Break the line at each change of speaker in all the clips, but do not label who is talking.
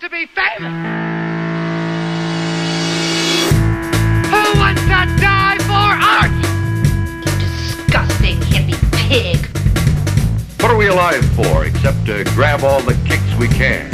to be famous? Who wants to die for art?
You disgusting hippie pig.
What are we alive for except to grab all the kicks we can?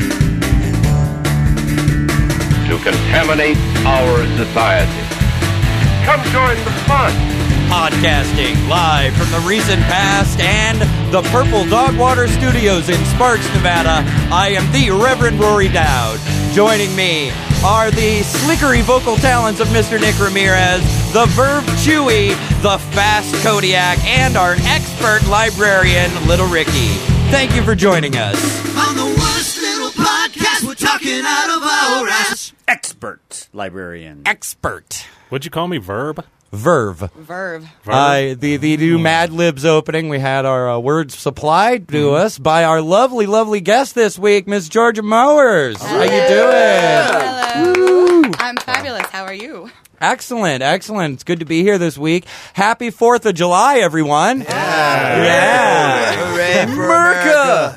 To contaminate our society. Come join the fun.
Podcasting live from the recent past and the Purple Dog Water Studios in Sparks, Nevada. I am the Reverend Rory Dowd. Joining me are the slickery vocal talents of Mr. Nick Ramirez, the Verve Chewy, the Fast Kodiak, and our expert librarian, Little Ricky. Thank you for joining us.
On the worst little podcast, we're talking out of our ass.
Expert librarian.
Expert.
What'd you call me, Verb?
Verve.
Verve.
The new Mad Libs opening, we had our words supplied to us by our lovely, lovely guest this week, Miss Georgia Mowers. How you doing?
Hello. I'm fabulous. How are you?
Excellent, excellent. It's good to be here this week. Happy 4th of July, everyone. Yeah.
Hooray for America.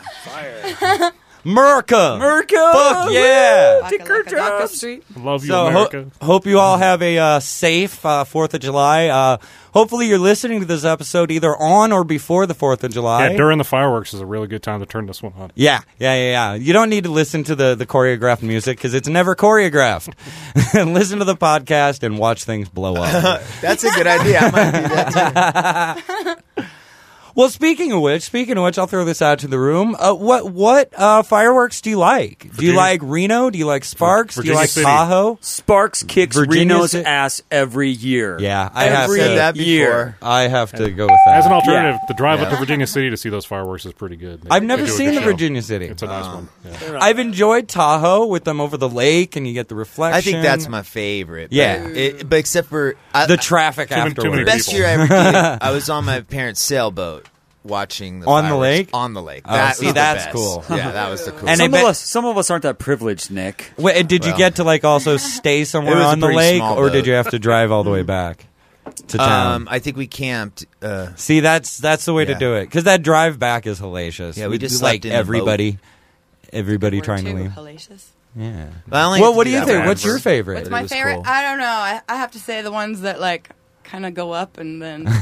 America. Fuck yeah.
Vodka Street.
Love you,
So
America.
hope you all have a safe 4th of July. Hopefully you're listening to this episode either on or before the 4th of July.
Yeah, during the fireworks is a really good time to turn this one on.
Yeah. You don't need to listen to the choreographed music because it's never choreographed. Listen to the podcast and watch things blow up.
That's a good idea. I might do that too.
Well, speaking of which, I'll throw this out to the room. What fireworks do you like? Do you like Reno? Do you like Sparks? Do you
Virginia
like
City.
Tahoe?
Sparks kicks
Virginia
Reno's
Ci-
ass every year.
Yeah, I have
Said
to.
that before.
I have to go with that.
As an alternative,
Yeah.
the drive up to Virginia City to see those fireworks is pretty good.
I've
They
never
do a
seen
good
the
show.
Virginia City.
It's a nice one. Yeah.
I've enjoyed Tahoe with them over the lake, and you get the reflection.
I think that's my favorite.
Yeah.
But except for
the traffic
Too many
afterwards.
best
people.
year I ever did. I was on my parents' sailboat watching the
On the
fireworks.
lake?
On the lake.
Oh,
That
see,
was the
that's
best.
cool.
Yeah, that was the cool.
And
Some
I
of
bet-
some of us aren't that privileged, Nick.
Wait, and did you get to also stay somewhere
It was a
on the
pretty
lake,
small
or did
boat.
you have to drive all the way back to town?
I think we camped.
See, that's the way to
Yeah.
do it, because that drive back is hellacious.
Yeah, we just
like
slept in the
everybody
We're
trying to
too
leave.
hellacious.
Yeah.
I only
Well,
get to
what do you
that
think?
once.
What's your favorite?
What's
It
my
was
favorite?
cool.
I don't know. I have to say the ones that kind of go up and then. No,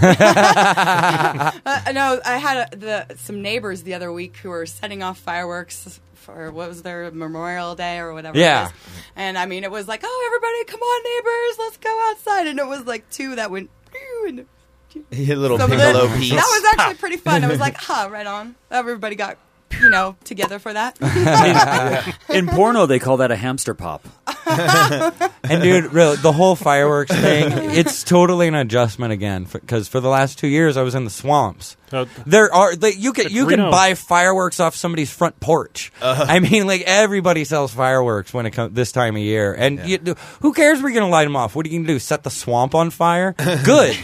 I had some neighbors the other week who were setting off fireworks for what was their Memorial Day or whatever.
Yeah.
It was. And I mean, it was like, oh, everybody, come on, neighbors, let's go outside. And it was like two that went. And
A little
some of
piccolo
it-
piece.
That was actually pretty fun. I was like, right on. Everybody got, together for that.
In porno, they call that a hamster pop.
And dude, really, the whole fireworks thing, it's totally an adjustment again, because for the last 2 years I was in the swamps. You can
Reno.
buy fireworks off somebody's front porch. I mean, everybody sells fireworks when it comes this time of year, and who cares? We're gonna light them off. What are you gonna do? Set the swamp on fire? Good.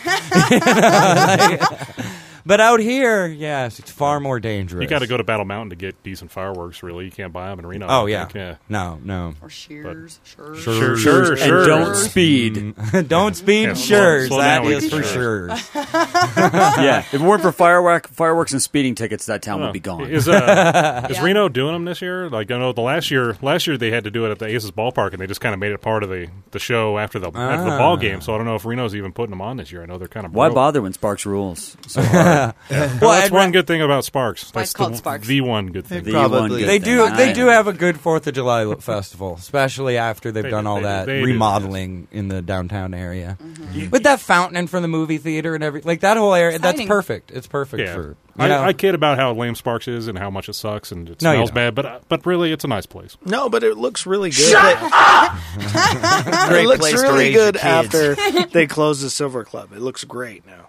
But out here, yes, it's far more dangerous.
You got to go to Battle Mountain to get decent fireworks, really. You can't buy them in Reno.
Oh
I
yeah.
think. Yeah.
No.
Or shears.
Sure.
And don't speed.
Don't speed.
Yeah,
Sure,
slow
that
down with
is
the
for sure.
Yeah, if it weren't for fireworks and speeding tickets, that town would be gone.
Is Reno doing them this year? I know the last year they had to do it at the Aces ballpark, and they just kind of made it part of the show after the ball game. So I don't know if Reno's even putting them on this year. I know they're kind of
Why
broke.
bother when Sparks rules so hard?
Well, that's one good thing about Sparks.
why
That's
it's called Sparks.
the one good thing.
The
Probably.
one good
They
thing.
do have a good 4th of July festival, especially after they've done all that
they do,
remodeling in the downtown area. With that fountain in front of the movie theater and everything. That whole area, that's
Exciting.
perfect. It's perfect
Yeah.
for...
I kid about how lame Sparks is and how much it sucks and it
No, you
smells
don't.
bad, but really, it's a nice place.
No, but it looks really good.
Great
It looks
place to
really
raise your
good
kids.
after they close the Silver Club. It looks great now.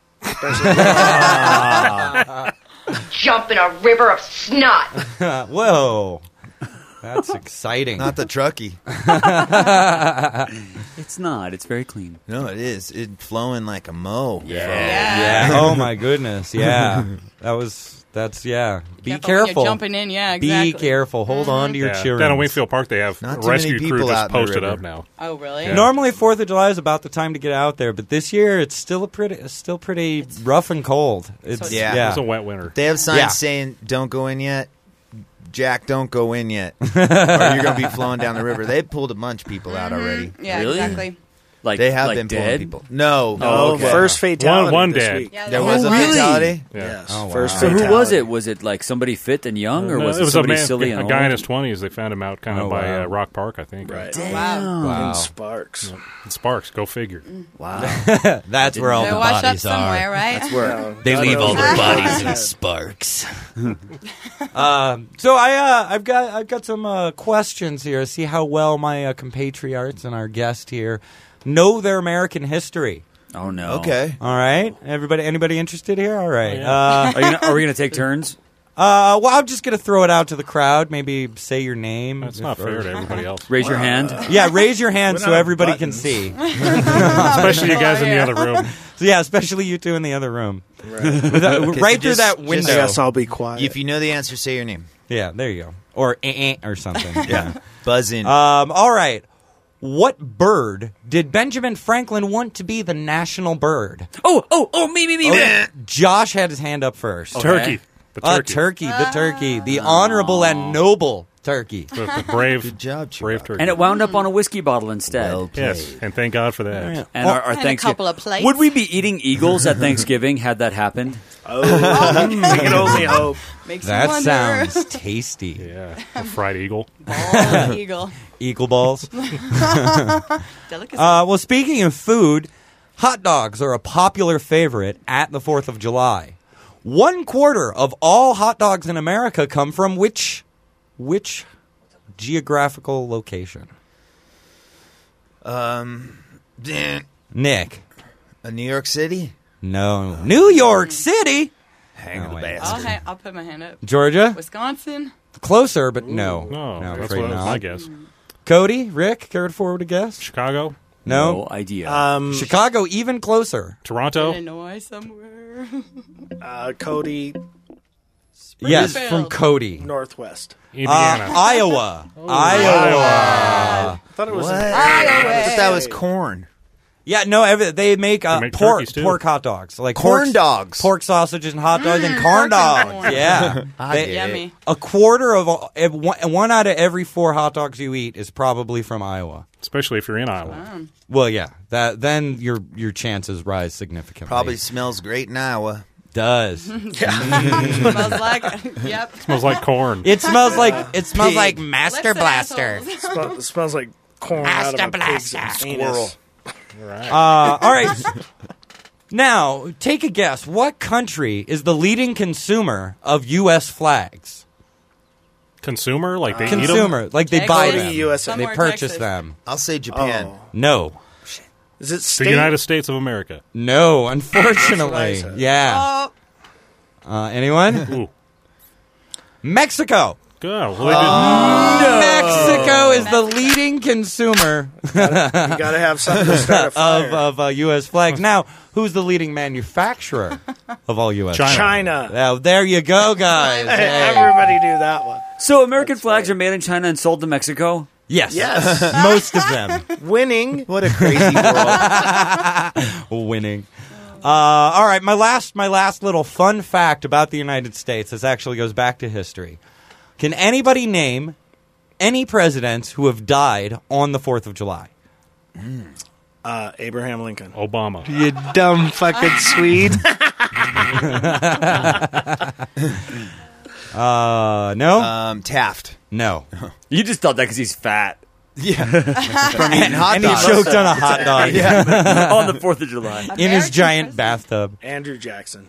Jump in a river of snot.
Whoa. That's exciting.
Not the truckie.
It's not. It's very clean.
No, it is. It's flowing like a mow.
Yeah. Oh, my goodness. Yeah. That's Be
When you're
careful.
jumping in, yeah, exactly.
Be careful. Hold on to your children.
Down at Wingfield Park, they have
Not
a
too many
rescue crew
people
just
out in the
posted
river.
up now.
Oh, really?
Yeah.
Normally, 4th of July is about the time to get out there, but this year it's still pretty rough and cold. It's
Yeah.
It's a wet winter.
They have signs
Yeah.
saying, don't go in yet.
Jack, don't go in yet, or you're going to be flowing down the river. They pulled a bunch of people out already.
Yeah,
Really?
exactly.
Like
They have
like
been
dead?
pulling people. No.
Oh,
okay.
first fatality
One
this
dead.
week.
Yeah,
There was a
really?
fatality?
Yeah.
Yes.
Oh, wow.
First
So who
fatality.
was it? Was it like somebody fit and young, or
No,
was
it
it
was
somebody
a man,
silly and
a
old?
guy in his 20s. They found him out kind of
Oh,
by
wow.
Rock Park, I think.
Right.
Wow.
Wow.
In Sparks.
Sparks, go figure.
Wow.
That's where all
They
the
wash up
bodies
somewhere,
are.
right?
That's where
They leave all their bodies in sparks. So I've got some questions here. See how well my compatriots and our guest here know their American history.
Oh no.
Okay.
All right, anybody interested here? All right.
Are we gonna take turns?
Well, I'm just gonna throw it out to the crowd. Maybe say your name.
That's not fair to everybody else.
Raise your hand.
Yeah, raise your hand
We
so
don't have
everybody can
buttons.
see.
Especially you guys in the other room.
So yeah, especially you two in the other room.
Right.
Right through
just-
that
just-
window.
I guess I'll be quiet.
If you know the answer, say your name.
Yeah, there you go. Or or something. Yeah.
Buzz in.
All right. What bird did Benjamin Franklin want to be the national bird?
Oh, me.
Josh had his hand up first.
Turkey. The turkey.
The turkey. The honorable and noble turkey.
The brave,
Good job, Chewbacca.
brave turkey.
And it wound up on a whiskey bottle instead.
Well
yes,
played.
and thank God for that.
And our
And a
Thanksgiving.
couple of plates.
Would we be eating eagles at Thanksgiving had that happened?
we can only hope.
Makes
That
me wonder.
sounds tasty.
Yeah, a fried eagle.
Bald eagle.
Eagle balls.
Delicacy.
Well, speaking of food, hot dogs are a popular favorite at the 4th of July. 1/4 of all hot dogs in America come from which geographical location? Nick.
New York City?
No. New York City?
Hang
Oh,
the
wait.
bastard.
I'll put my hand up.
Georgia?
Wisconsin.
Closer, but no.
No,
no,
that's
afraid
what
not.
my guess.
Cody, Rick, care to forward a guess?
Chicago,
No.
idea.
Chicago, even closer.
Toronto.
Illinois somewhere.
Cody,
Yes,
Springfield.
from Cody.
Northwest.
Iowa.
Iowa.
I thought it was
What? I thought that was corn.
Yeah, no, they make,
make
pork
turkeys, too.
pork hot dogs. Like
Corn
pork-
dogs.
Pork sausages and hot dogs and corn
pork and
dogs.
corn.
Yeah.
I
They-
get it.
Yummy.
1/4 of all, one out of every 4 hot dogs you eat is probably from Iowa.
Especially if you're in Iowa.
Well, yeah, then your chances rise significantly.
Probably smells great in Iowa.
does.
Smells like. Yep.
Smells like corn.
It smells like Master
Lips and
Blaster.
assholes.
It smells like corn out of a pig's anus.
All right. Now, take a guess. What country is the leading consumer of U.S. flags?
Consumer, like they eat
Consumer, like they buy
Texas.
them.
USA.
They
Somewhere
purchase
Texas.
them.
I'll say Japan.
Oh.
No.
Is it
them.
state?
The United States of America.
No, unfortunately.
said.
Yeah.
Oh,
Anyone?
Ooh,
Mexico.
good. Well,
Mexico is the leading consumer
You got to have something to start a fire.
of U.S. flags. Now, who's the leading manufacturer of all U.S.
China.
China.
Now, there you go, guys. Hey.
Everybody do that one.
So American flags are made in China and sold to Mexico?
Yes.
Yes.
Most of them
Winning.
What a crazy world.
winning. All right, my last little fun fact about the United States. This actually goes back to history. Can anybody name any presidents who have died on the 4th of July?
Abraham Lincoln.
Obama.
You dumb fucking Swede.
No?
Taft.
No.
You just thought that because he's fat.
Yeah. From eating hot
And he
dogs.
choked on a hot dog
on the 4th of July.
in his
American
giant
president.
bathtub.
Andrew Jackson.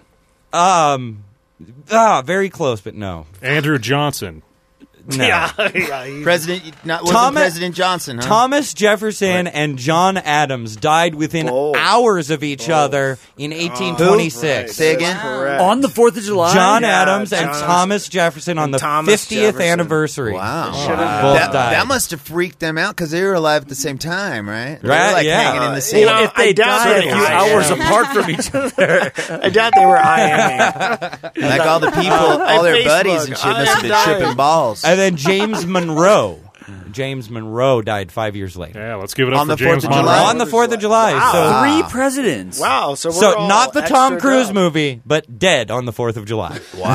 Very close, but no.
Andrew Johnson.
No.
Yeah, he-
President, wasn't
Thomas-
President Johnson, huh?
Thomas Jefferson and John Adams died within hours of each other in 1826.
Right,
Say again?
that's correct.
On the 4th of July?
John
Yeah,
Adams and
John-
Thomas Jefferson on
and
the
Thomas
50th
Jefferson.
anniversary.
Wow.
Both
That,
died.
that must have freaked them out because they were alive at the same time, right? They
Right,
were like
yeah.
hanging in the same.
know,
if they
I doubt
died a
they
few
were.
hours
Yeah.
apart from each other.
I doubt they were IMing.
Like all the people, all their
Facebook,
buddies and shit must have been
I'm dying.
tripping balls.
And then James Monroe James Monroe died 5 years later.
Yeah, let's give it up
On
for
the
James
4th of
Monroe.
July?
On the 4th of July.
Wow.
So,
3 presidents.
Wow. So we're
so
all
not the Tom
extra
Cruise
dumb.
movie, but dead on the 4th of July.
Wow.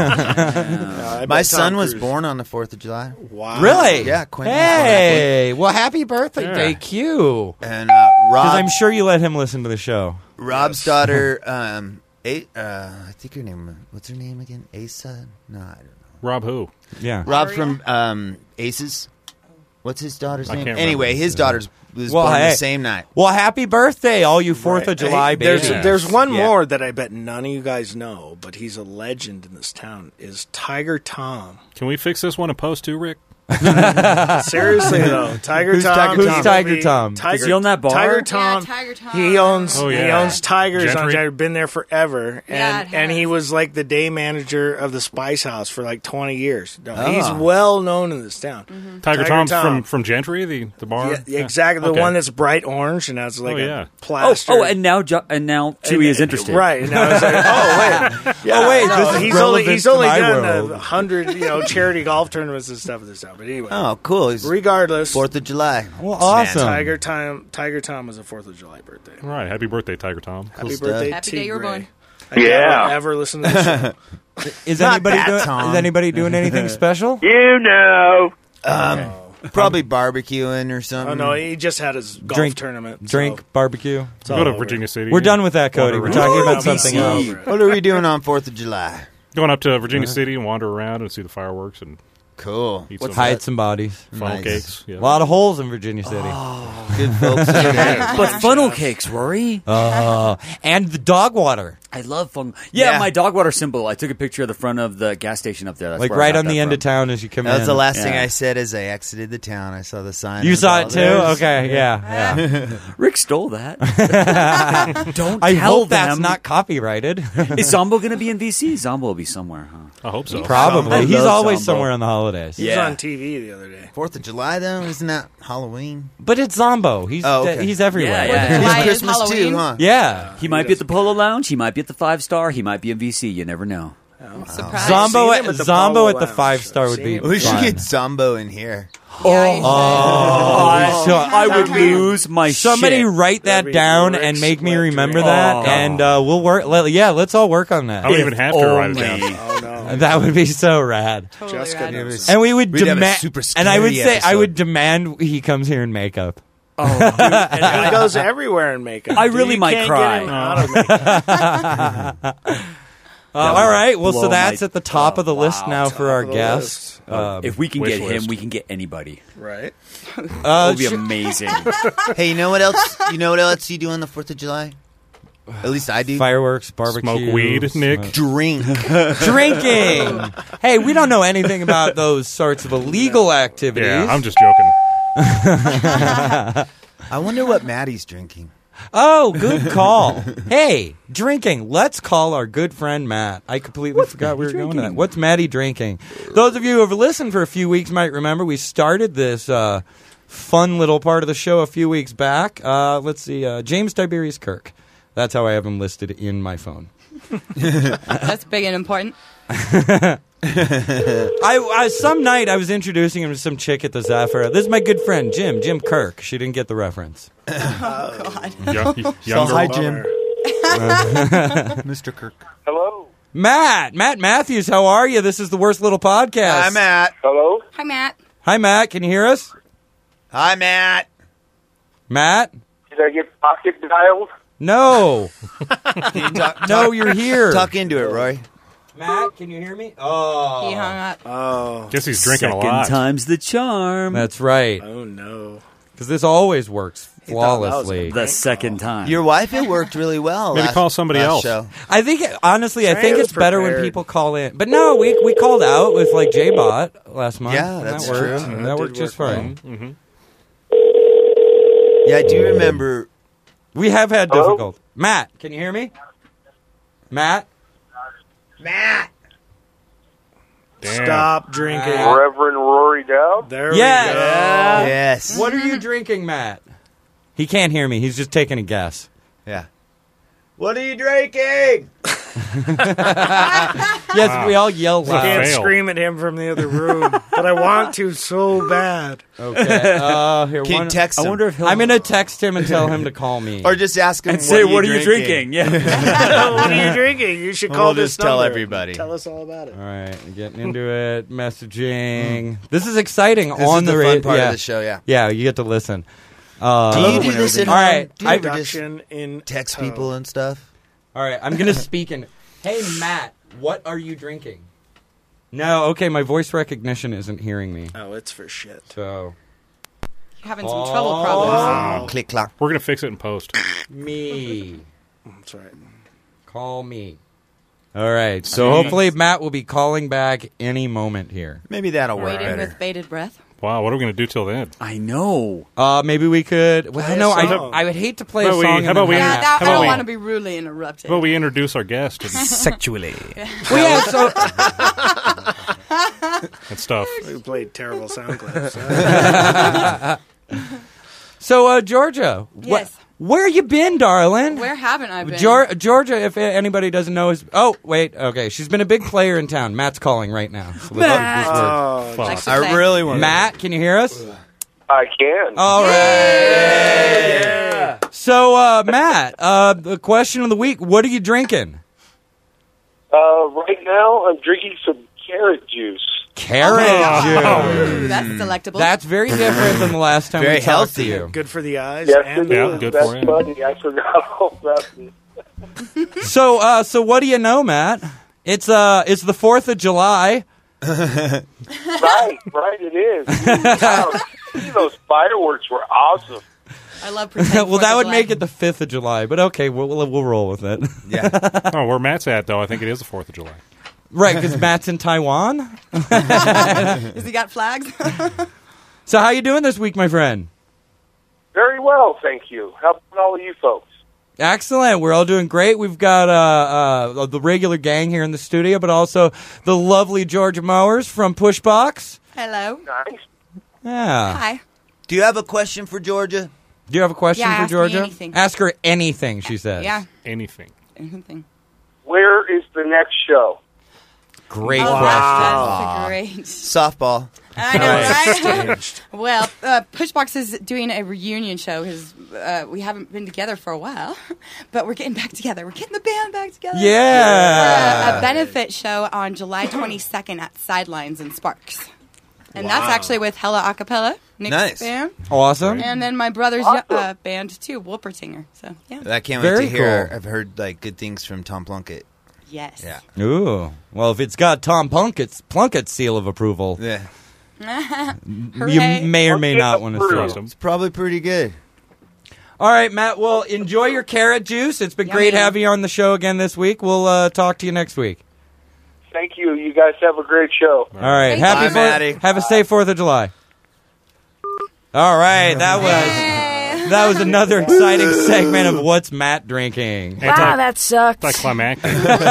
I bet
My
Tom
son was
Cruise-
born on the 4th of July.
Wow.
Really?
Yeah, Quentin.
Hey, well, happy birthday,
Yeah.
Q.
And
Because
Rob,
I'm sure you let him listen to the show.
Rob's daughter, I think her name, what's her name again? Asa? No, I don't know.
Rob who?
Yeah.
Rob from Aces. What's his daughter's
I
name?
can't
Anyway,
remember.
his daughter's was
Well,
born
hey.
the same night.
Well, happy birthday, all you 4th of July
Hey,
babies.
there's one
Yeah.
more that I bet none of you guys know, but he's a legend in this town. Is Tiger Tom?
Can we fix this one in post too, Rick?
Seriously though, Tiger
Who's
Tom.
Tiger
he
Tom?
will
Tiger
be-
Tom?
Tiger,
Does he own that bar?
Tiger
Yeah,
Tom.
Tiger Tom.
He owns.
Oh,
He
yeah.
owns Tigers on
Gentry?
Tiger. Been there forever,
Yeah,
and
it
and he
has.
was like the day manager of the Spice House for like 20 years. No,
Oh.
He's well known in this town.
Tiger
Tiger
Tom's
Tom.
from Gentry, the bar.
Yeah, exactly. The
Okay.
one that's bright orange and has like
Oh, yeah.
a plaster.
and now Chewie is interested.
Right. And I was like, oh wait, yeah,
Oh, wait,
no,
this is
he's
relevant
he's
to
only
my
done
world.
100 charity golf tournaments and stuff at this time. But anyway,
Oh, cool. He's
regardless,
4th of July.
Well, awesome.
Tiger Tom was a 4th of July birthday.
All right, happy birthday, Tiger Tom.
Happy
stuff.
birthday,
Happy
T.
day you were
Gray.
born.
I never ever listen to the show.
Is
Not
anybody
that,
doing?
Tom.
Is anybody doing anything special?
You know.
Probably barbecuing or something.
Oh no, he just had his golf
Drink-
tournament.
Drink, barbecue.
So
Go to
it's all
Virginia City.
We're done with that, Cody. We're
Wander
talking
around.
about something
BC.
else.
What are we doing on 4th of July?
Going up to Virginia City and wander around and see the fireworks and
Cool.
eat some
Hide some bodies.
funnel
Nice.
cakes. Yeah.
A lot of holes in Virginia City.
Good folks.
But funnel cakes, Rory.
And the dog water.
I love funnel. Yeah,
Yeah.
my dog water symbol. I took a picture of the front of the gas station up there. That's
Like
where I
right
got
on the
that
end
from.
of town as you come
That
in.
was the last thing
Yeah.
I said as I exited the town. I saw the sign.
You
on the
saw it
wall.
too?
There's-
Okay, yeah.
Rick stole that. Don't
I
tell
hope that's
them.
not copyrighted.
Is Zombo going to be in VC? Zombo will be somewhere, huh?
I hope so.
Probably.
I
He's
love
always
Zombo.
somewhere on the holidays.
He was
Yeah.
on TV the other day.
4th of July, though? Isn't that Halloween?
But it's Zombo. He's
Oh, okay.
he's everywhere.
Yeah, yeah.
It's
July is
Christmas
Halloween.
too, huh?
Yeah.
He might be at the Polo Lounge. He might be at the 5-star. He might be in VC. You never know.
Surprise.
Zombo
seen him at the
Zombo
Polo
at the
Lounge.
5-star
I've
would
seen
be
him.
We should
fun.
get Zombo in here.
Yeah,
I would lose my
Somebody
shit.
write that
That'd be
down
Rick's
and make me
wet
remember
dream.
that,
Oh.
and we'll work. Let's all work on that.
I don't even have to write it down.
Oh no,
That would be so rad.
totally
Jessica
rad.
knows.
And we would
We'd have a
demand,
super
and I would
scary
say, I
episode.
would demand he comes here in makeup.
Oh, dude. And
He goes everywhere in makeup.
I really
You
might
can't
cry.
get him out of makeup.
All right. Well, so
blow
that's
my-
at the top of the list now for our
of the
guests.
if we can
wish
get him,
list.
we can get anybody.
Right.
That would be amazing.
Hey, you know what else? You know what else you do on the 4th of July? At least I do.
Fireworks, barbecue,
Smoke weed, Nick.
Drink.
drinking. Hey, we don't know anything about those sorts of illegal activities.
Yeah, I'm just joking.
I wonder what Maddie's drinking.
Oh, good call. Hey, drinking. Let's call our good friend Matt. I completely forgot we were going to that. What's Maddie drinking? Those of you who have listened for a few weeks might remember we started this fun little part of the show a few weeks back. Let's see. James Tiberius Kirk. That's how I have him listed in my phone.
That's big and important.
I some night I was introducing him to some chick at the Zafira. This is my good friend Jim Kirk. She didn't get the reference.
Younger.
Hi, Jim. Mr. Kirk.
Hello.
Matt Matthews, how are you? This is the Worst Little Podcast.
Hi, Matt.
Hello.
Hi, Matt.
Hi, Matt. Can you hear us?
Hi, Matt.
Matt?
Did I get pocket dialed?
No.
Can you talk,
No, you're here.
talk into it, Roy.
Matt, can you hear me? Oh.
He hung up.
Oh.
Guess he's drinking
Second
a lot.
time's the charm.
That's right.
Oh no.
Because this always works
thought that was
flawlessly.
The second time.
Your wife, it worked really well.
Maybe
last-
call somebody
last
else.
Show.
I think, honestly, I
Trey
think
was
it's better when
prepared.
people call in. But no, we called out with like J-Bot last month.
Yeah,
and
that's
that worked.
true.
That
That
worked
did
just
work
fine.
Yeah, I do remember.
We have had
Hello?
difficult. Matt, can you hear me? Matt?
Matt.
Damn.
Stop drinking.
Reverend Rory Dowd?
There
Yes.
we go.
Yes.
What are you drinking, Matt? He can't hear me. He's just taking a guess.
Yeah. What are you drinking?
Yes, we all yell
I can't
loud.
scream at him from the other room, but I want to so bad.
Okay. Here,
Can you text him?
I wonder if he'll.
I'm going to text him and tell him to call me.
Or just ask him
and say, "What are you
drinking?"
drinking?" Yeah.
What are you drinking? You should call
We'll
this
just tell
number.
everybody.
Tell us all about it.
All right, getting into it, messaging. This is exciting
This
on
is the
radio.
fun part
yeah.
of the show, yeah.
Yeah, you get to listen.
Do you do this at
all
home?
right,
Do you ever just
Production in
text people and stuff?
All right, I'm going to speak in. Hey, Matt, what are you drinking? No, okay, my voice recognition isn't hearing me.
Oh, it's for shit.
So,
You're having some trouble problems.
Click clock.
We're gonna fix it in post.
me.
That's right.
Call me. All right, so hopefully Matt will be calling back any moment here.
Maybe that'll work
Waiting
better.
with bated breath.
Wow, what are we gonna do till then?
I know.
Maybe we could. Well,
Play a
no,
song.
I would hate to play a
How about
song.
we-
and
how about
then
we-
have
Yeah,
Matt
that, I
How
don't
about
want to be rudely interrupted.
Well, we introduce our guest and,
Sexually.
Well, yeah, so
and stuff.
We played terrible sound clips.
Georgia.
Yes.
Where you been, darling?
Where haven't I been?
Georgia, if anybody doesn't know, is okay. She's been a big player in town. Matt's calling right now. So
Matt!
Oh,
Fuck.
Like to
I
say.
really want
Matt, can you hear us?
I can.
All right. Yeah. So, Matt, the question of the week: what are you drinking?
Right now, I'm drinking some carrot juice.
Carrot juice.
Ooh, that's delectable.
That's very different than the last time
Very
we talked to
healthy.
you.
good for the eyes.
Yes,
and
it
Yeah,
is.
good
That's
for you.
funny. I forgot all about it.
So what do you know, Matt? It's the 4th of July.
Right, it is. Wow, see, those fireworks were awesome.
I love pretending.
Well, that would make it the 5th of July, but okay, we'll roll with it.
Yeah.
Oh, where Matt's at though, I think it is the 4th of July.
Right, because Matt's in Taiwan.
Has he got flags?
So how you doing this week, my friend?
Very well, thank you. How about all of you folks?
Excellent. We're all doing great. We've got the regular gang here in the studio, but also the lovely Georgia Mowers from Pushbox.
Hello.
Nice.
Yeah.
Hi.
Do you have a question for Georgia?
Do you have a question
Yeah,
for
ask me
Georgia?
anything.
Ask her anything, she says.
Yeah.
Anything.
Anything.
Where is the next show?
Great
Oh,
question.
that's great.
Softball.
I know, right? Well, Pushbox is doing a reunion show because we haven't been together for a while, but we're getting back together. We're getting the band back together.
Yeah.
For a benefit show on July 22nd at Sidelines in Sparks. And that's actually with Hella Acapella, Nick's
Nice.
band.
Awesome.
And then my brother's
Awesome.
band, too, Wolpertinger. So, yeah.
I can't
Very
wait to hear.
cool.
I've heard like good things from Tom Plunkett.
Yes.
Yeah.
Ooh. Well, if it's got Tom Plunkett's seal of approval,
Yeah.
you may or may not want to
Trust
see.
him.
It's probably pretty good.
All right, Matt. Well, enjoy your carrot juice. It's been
Yummy.
great having you on the show again this week. We'll talk to you next week.
Thank you. You guys have a great show.
All right.
Thank
Happy
you. Bye, Maddie.
Have a safe 4th of July. All right. That was another exciting segment of What's Matt Drinking.
That
sucked.
Climactic.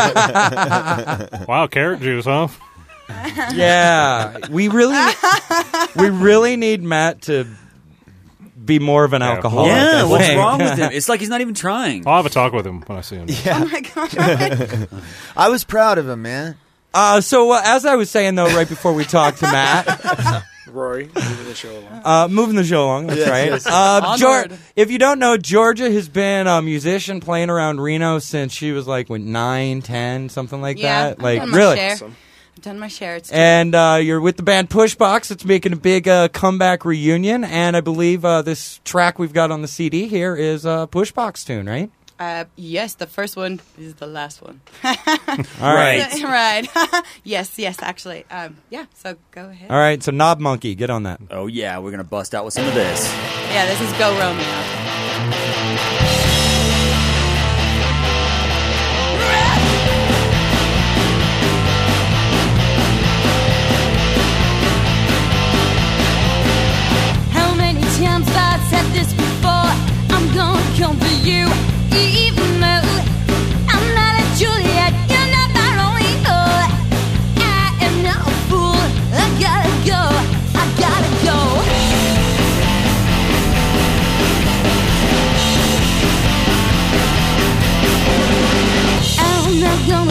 Wow, carrot juice, huh?
Yeah. We really need Matt to be more of an alcoholic.
Yeah,
I
what's
think.
wrong with him? It's like he's not even trying.
I'll have a talk with him when I see him.
Oh, my God.
I was proud of him, man.
So as I was saying, though, right before we talked to Matt,
Rory, moving the show along.
moving the show along, that's right.
yes.
Onward.
If you don't know, Georgia has been a musician playing around Reno since she was like 9, 10, something like
Yeah,
that.
I've
Like
done my
really.
share.
Awesome.
I've done my share. It's true.
And you're with the band Pushbox. It's making a big comeback reunion, and I believe this track we've got on the CD here is a Pushbox tune, right?
Yes, the first one is the last one.
All right.
Right. yes, actually. Yeah, so go ahead.
All right, so Knob Monkey, get on that.
Oh, yeah, we're going to bust out with some of this.
Yeah, this is Go Romeo.
How many times I've said this before? I'm gonna come for you, even though I'm not a Juliet. You're not my Romeo. I am not a fool. I gotta go. I gotta go. I'm not gonna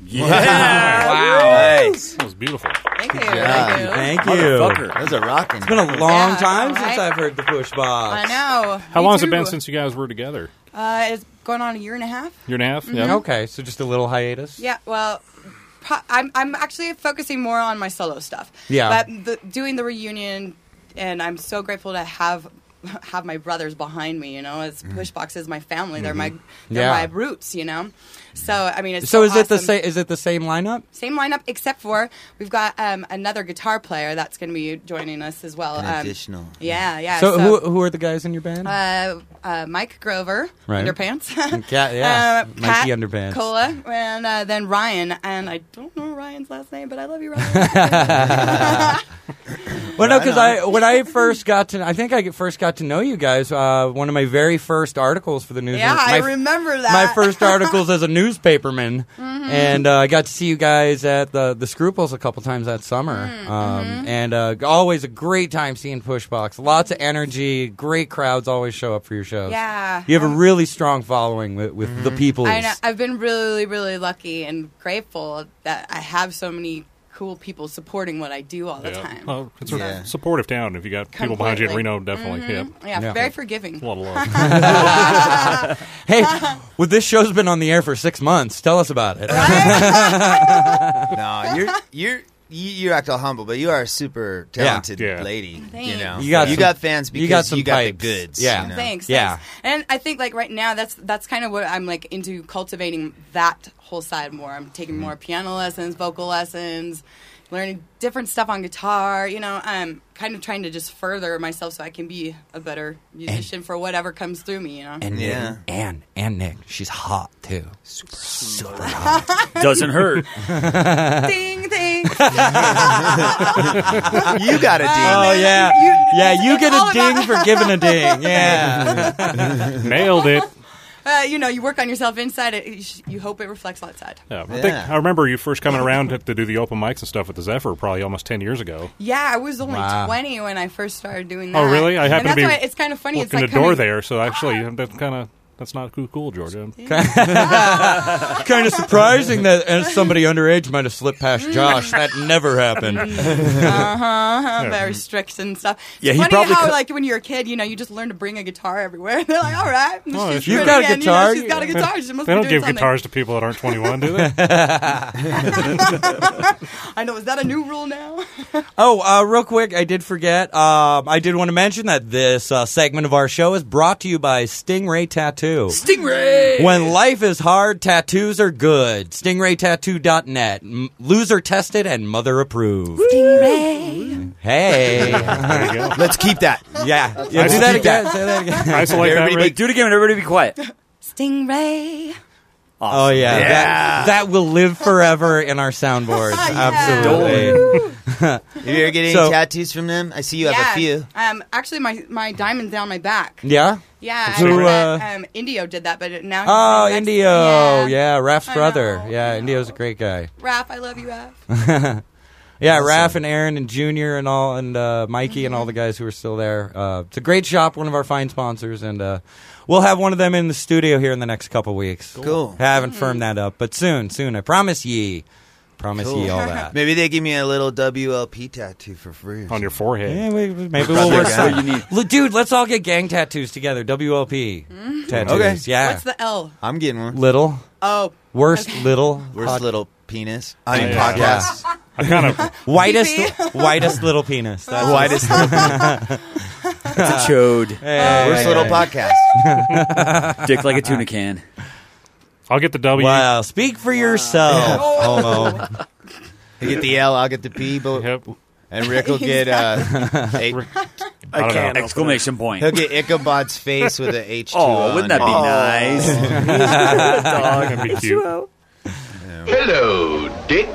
Yeah. Nice.
That was beautiful.
Thank you.
Thank you.
Motherfucker.
Those are rocking.
It's been a long
Yeah,
time
right?
since I've heard the push box.
I know.
How
Me
long has it
too.
been since you guys were together?
It's going on a year and a half.
Year and a half?
Mm-hmm.
Yeah.
Okay, so just a little hiatus.
Yeah, well, I'm actually focusing more on my solo stuff.
Yeah.
But doing the reunion, and I'm so grateful to have my brothers behind me. You know, it's Pushbox is my family. They're my roots. You know, so I mean, it's
So is
awesome.
it the same? Is it the same lineup?
Same lineup, except for we've got another guitar player that's going to be joining us as well.
An additional.
Yeah.
So who are the guys in your band?
Mike Grover,
Right.
Underpants.
Yeah,
Pat
Mikey Underpants.
Cola, and then Ryan. And I don't know Ryan's last name, but I love you, Ryan.
Well, no, because when I first got to, I think I first got to know you guys. One of my very first articles for the news.
Yeah, I remember that.
My first articles as a newspaperman, and I got to see you guys at the Scruples a couple times that summer, and always a great time seeing Pushbox. Lots of energy, great crowds always show up for your shows.
Yeah.
You have a really strong following with the people.
I know. I've been really, really lucky and grateful that I have so many cool people supporting what I do all the time.
Well, it's a supportive town. If you got people behind you in Reno, definitely.
Yeah, very forgiving.
A lot of love.
Hey, well, this show's been on the air for 6 months. Tell us about it.
No, you act all humble, but you are a super talented lady.
Thanks.
You know,
You got
you
some-
got fans because
you got some
the
pipes.
goods.
Yeah.
you know?
Thanks.
Yeah.
And I think like right now that's kind of what I'm like into, cultivating that whole side more. I'm taking more piano lessons, vocal lessons, learning different stuff on guitar. You know, I'm kind of trying to just further myself so I can be a better musician for whatever comes through me. You know.
And
Yeah.
and Nick, she's hot too.
Super hot.
Doesn't hurt.
Ding ding.
You got a ding.
Oh yeah, you get
all
a ding for giving a ding. Yeah.
Nailed it.
You know, you work on yourself inside. You hope it reflects outside.
Yeah, I remember you first coming around to do the open mics and stuff at the Zephyr probably almost 10 years ago.
Yeah, I was only
Wow.
20 when I first started doing that.
Oh, really? I happened to be
why it's kind of funny. It's
walking
like
the door
coming-
there, so actually that's not cool, Georgia.
Kind of surprising that somebody underage might have slipped past Josh. That never happened.
Very strict and stuff. It's
Yeah, he
funny
probably
how,
could-
like, when you're a kid, you know, you just learn to bring a guitar everywhere. They're like, all right.
Oh,
she's
you've
pretty
got a
and,
guitar?
she's got a guitar. She must
They
be
don't
doing
give
something.
guitars to people that aren't 21, do they?
I know. Is that a new rule now?
Oh, real quick, I did forget. I did want to mention that this segment of our show is brought to you by Stingray Tattoo.
Stingray!
When life is hard, tattoos are good. StingrayTattoo.net. Loser tested and mother approved.
Stingray.
Hey.
There you go.
Let's keep that.
Yeah.
I
Do that
keep
again. Say that again.
I select that,
Everybody
Rick.
Do it again. Everybody be quiet.
Stingray.
Oh, yeah.
Yeah.
That will live forever in our soundboards. Absolutely.
Have you ever get any
So-
tattoos from them? I see you have a few.
Actually, my diamond's down my back.
Yeah?
Yeah.
Who,
Indio did that, but now he's
Oh,
next-
Indio. Yeah, Raph's
I
brother.
know.
Yeah, Indio's a great guy.
Raph, I love you, Raph.
Yeah, Raph and Aaron and Junior and all, and Mikey and all the guys who are still there. It's a great shop, one of our fine sponsors, and we'll have one of them in the studio here in the next couple weeks.
Cool.
Haven't firmed that up, but soon. I promise ye. Promise ye all that.
Maybe they give me a little WLP tattoo for free.
On your forehead.
Yeah, maybe we'll work
That's
something.
what you need.
Look, dude, let's all get gang tattoos together. WLP tattoos.
Okay.
Yeah.
What's the L?
I'm getting one.
Little.
Oh.
Worst little.
Worst
hot-
little penis. I mean,
Yeah.
podcast.
I kind of
Whitest little penis. That's
Widest.
That's a chode.
Worst little podcast.
Dick like a tuna can.
I'll get the W.
Wow. Speak for yourself, homo.
You get the L, I'll get the P, but
Yep.
and Rick will get a.
I don't know.
Exclamation point.
He'll get Ichabod's face with an H2.
Oh, wouldn't that be nice?
That'd be cute.
Hello, Dick.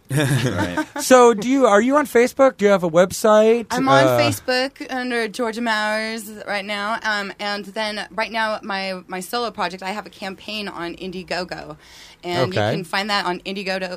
So, are you on Facebook? Do you have a website?
I'm on Facebook under Georgia Mowers right now, and then right now my solo project. I have a campaign on Indiegogo, and you
Okay.
can find that on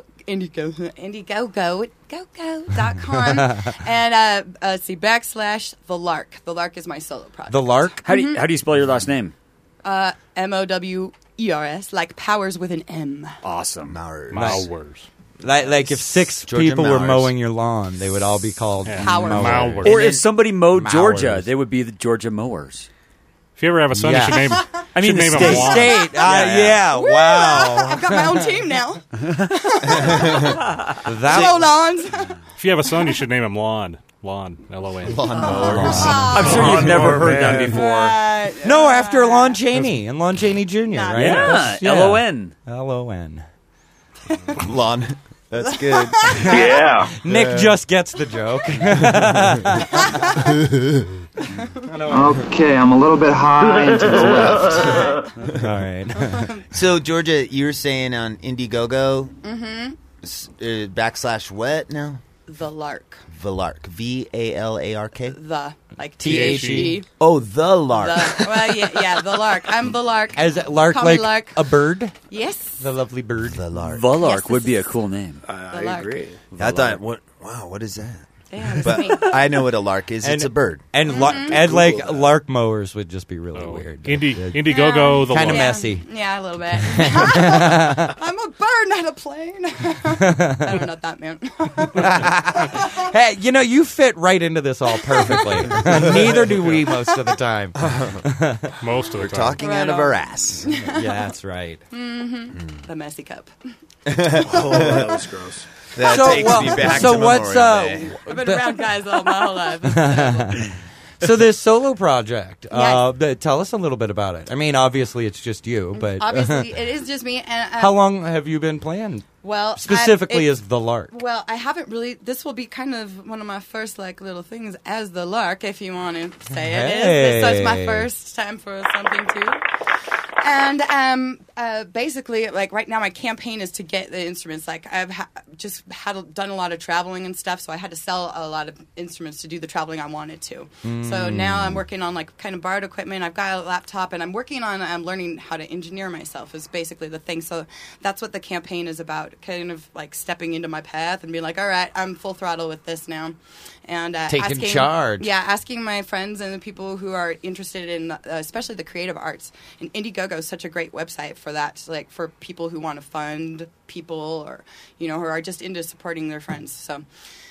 Indiegogo.com, and see /The Lark. The Lark is my solo project.
The Lark?
How do you spell your last name?
MOWERE. ERS, like Powers with an M.
Awesome.
Mowers.
Like if 6
Georgia
people were
Mowers.
mowing your lawn, they would all be called
Mowers.
Or if somebody mowed
Mowers.
Georgia, they would be the Georgia Mowers.
If you ever have a son,
Yeah.
you should name.
I mean,
should name
the
him Lon.
State. Yeah.
Woo!
Wow.
I've got my own team now.
That
Slow lawns.
If you have a son, you should name him Lon. Lon. L-O-N.
Lawnmowers.
I'm sure you've never heard that before.
No, after Lon Chaney and Lon Chaney Jr., right?
Yeah, L-O-N.
L-O-N.
Lawn. That's good.
Yeah.
Nick just gets the joke.
Okay, I'm a little bit high and to the left.
All right.
So, Georgia, you were saying on Indiegogo, / what now?
The Lark.
Valark. V-A-L-A-R-K?
The. Like
T-H-E.
T-H-E.
Oh, the Lark.
Well, yeah, the Lark. I'm the Lark.
As a lark,
Call me
like
Lark.
a bird?
Yes.
The lovely bird.
The Lark.
Valark
Yes,
would
this
be a
is-
cool name.
I
Lark.
agree.
I thought, what is that?
Yeah, it's
But
me.
I know what a lark is. It's a bird.
And, and like lark mowers would just be really weird.
Indiegogo, the
kind of
Lark.
messy.
Yeah, a little bit. I'm a bird, not a plane. I don't know what that meant.
Hey, you fit right into this all perfectly. Neither do we most of the time.
Most of the
We're
time.
talking
Right
out of
on.
our ass.
Yeah, that's right.
The messy cup.
Oh, that was gross.
That takes me back
so
to
what's
Memorial Day.
I've been around guys all my whole life. It's terrible.
so this solo project?
Yes.
Tell us a little bit about it. I mean, obviously it's just you, but
Obviously, it is just me. And
how long have you been playing?
Well,
Specifically
I-
as the Lark.
Well, I haven't really. This will be kind of one of my first little things as the Lark, if you want to say it is. So it's my
Hey.
first time for something too. And basically, right now, my campaign is to get the instruments. I've done a lot of traveling and stuff, so I had to sell a lot of instruments to do the traveling I wanted to. So now I'm working on kind of borrowed equipment. I've got a laptop, and I'm working on learning how to engineer myself. Is basically the thing. So that's what the campaign is about. Kind of stepping into my path and being all right, I'm full throttle with this now, and
Taking charge.
Yeah, asking my friends and the people who are interested in, especially the creative arts. And Indiegogo is such a great website for that, for people who want to fund people or, who are just into supporting their friends. So,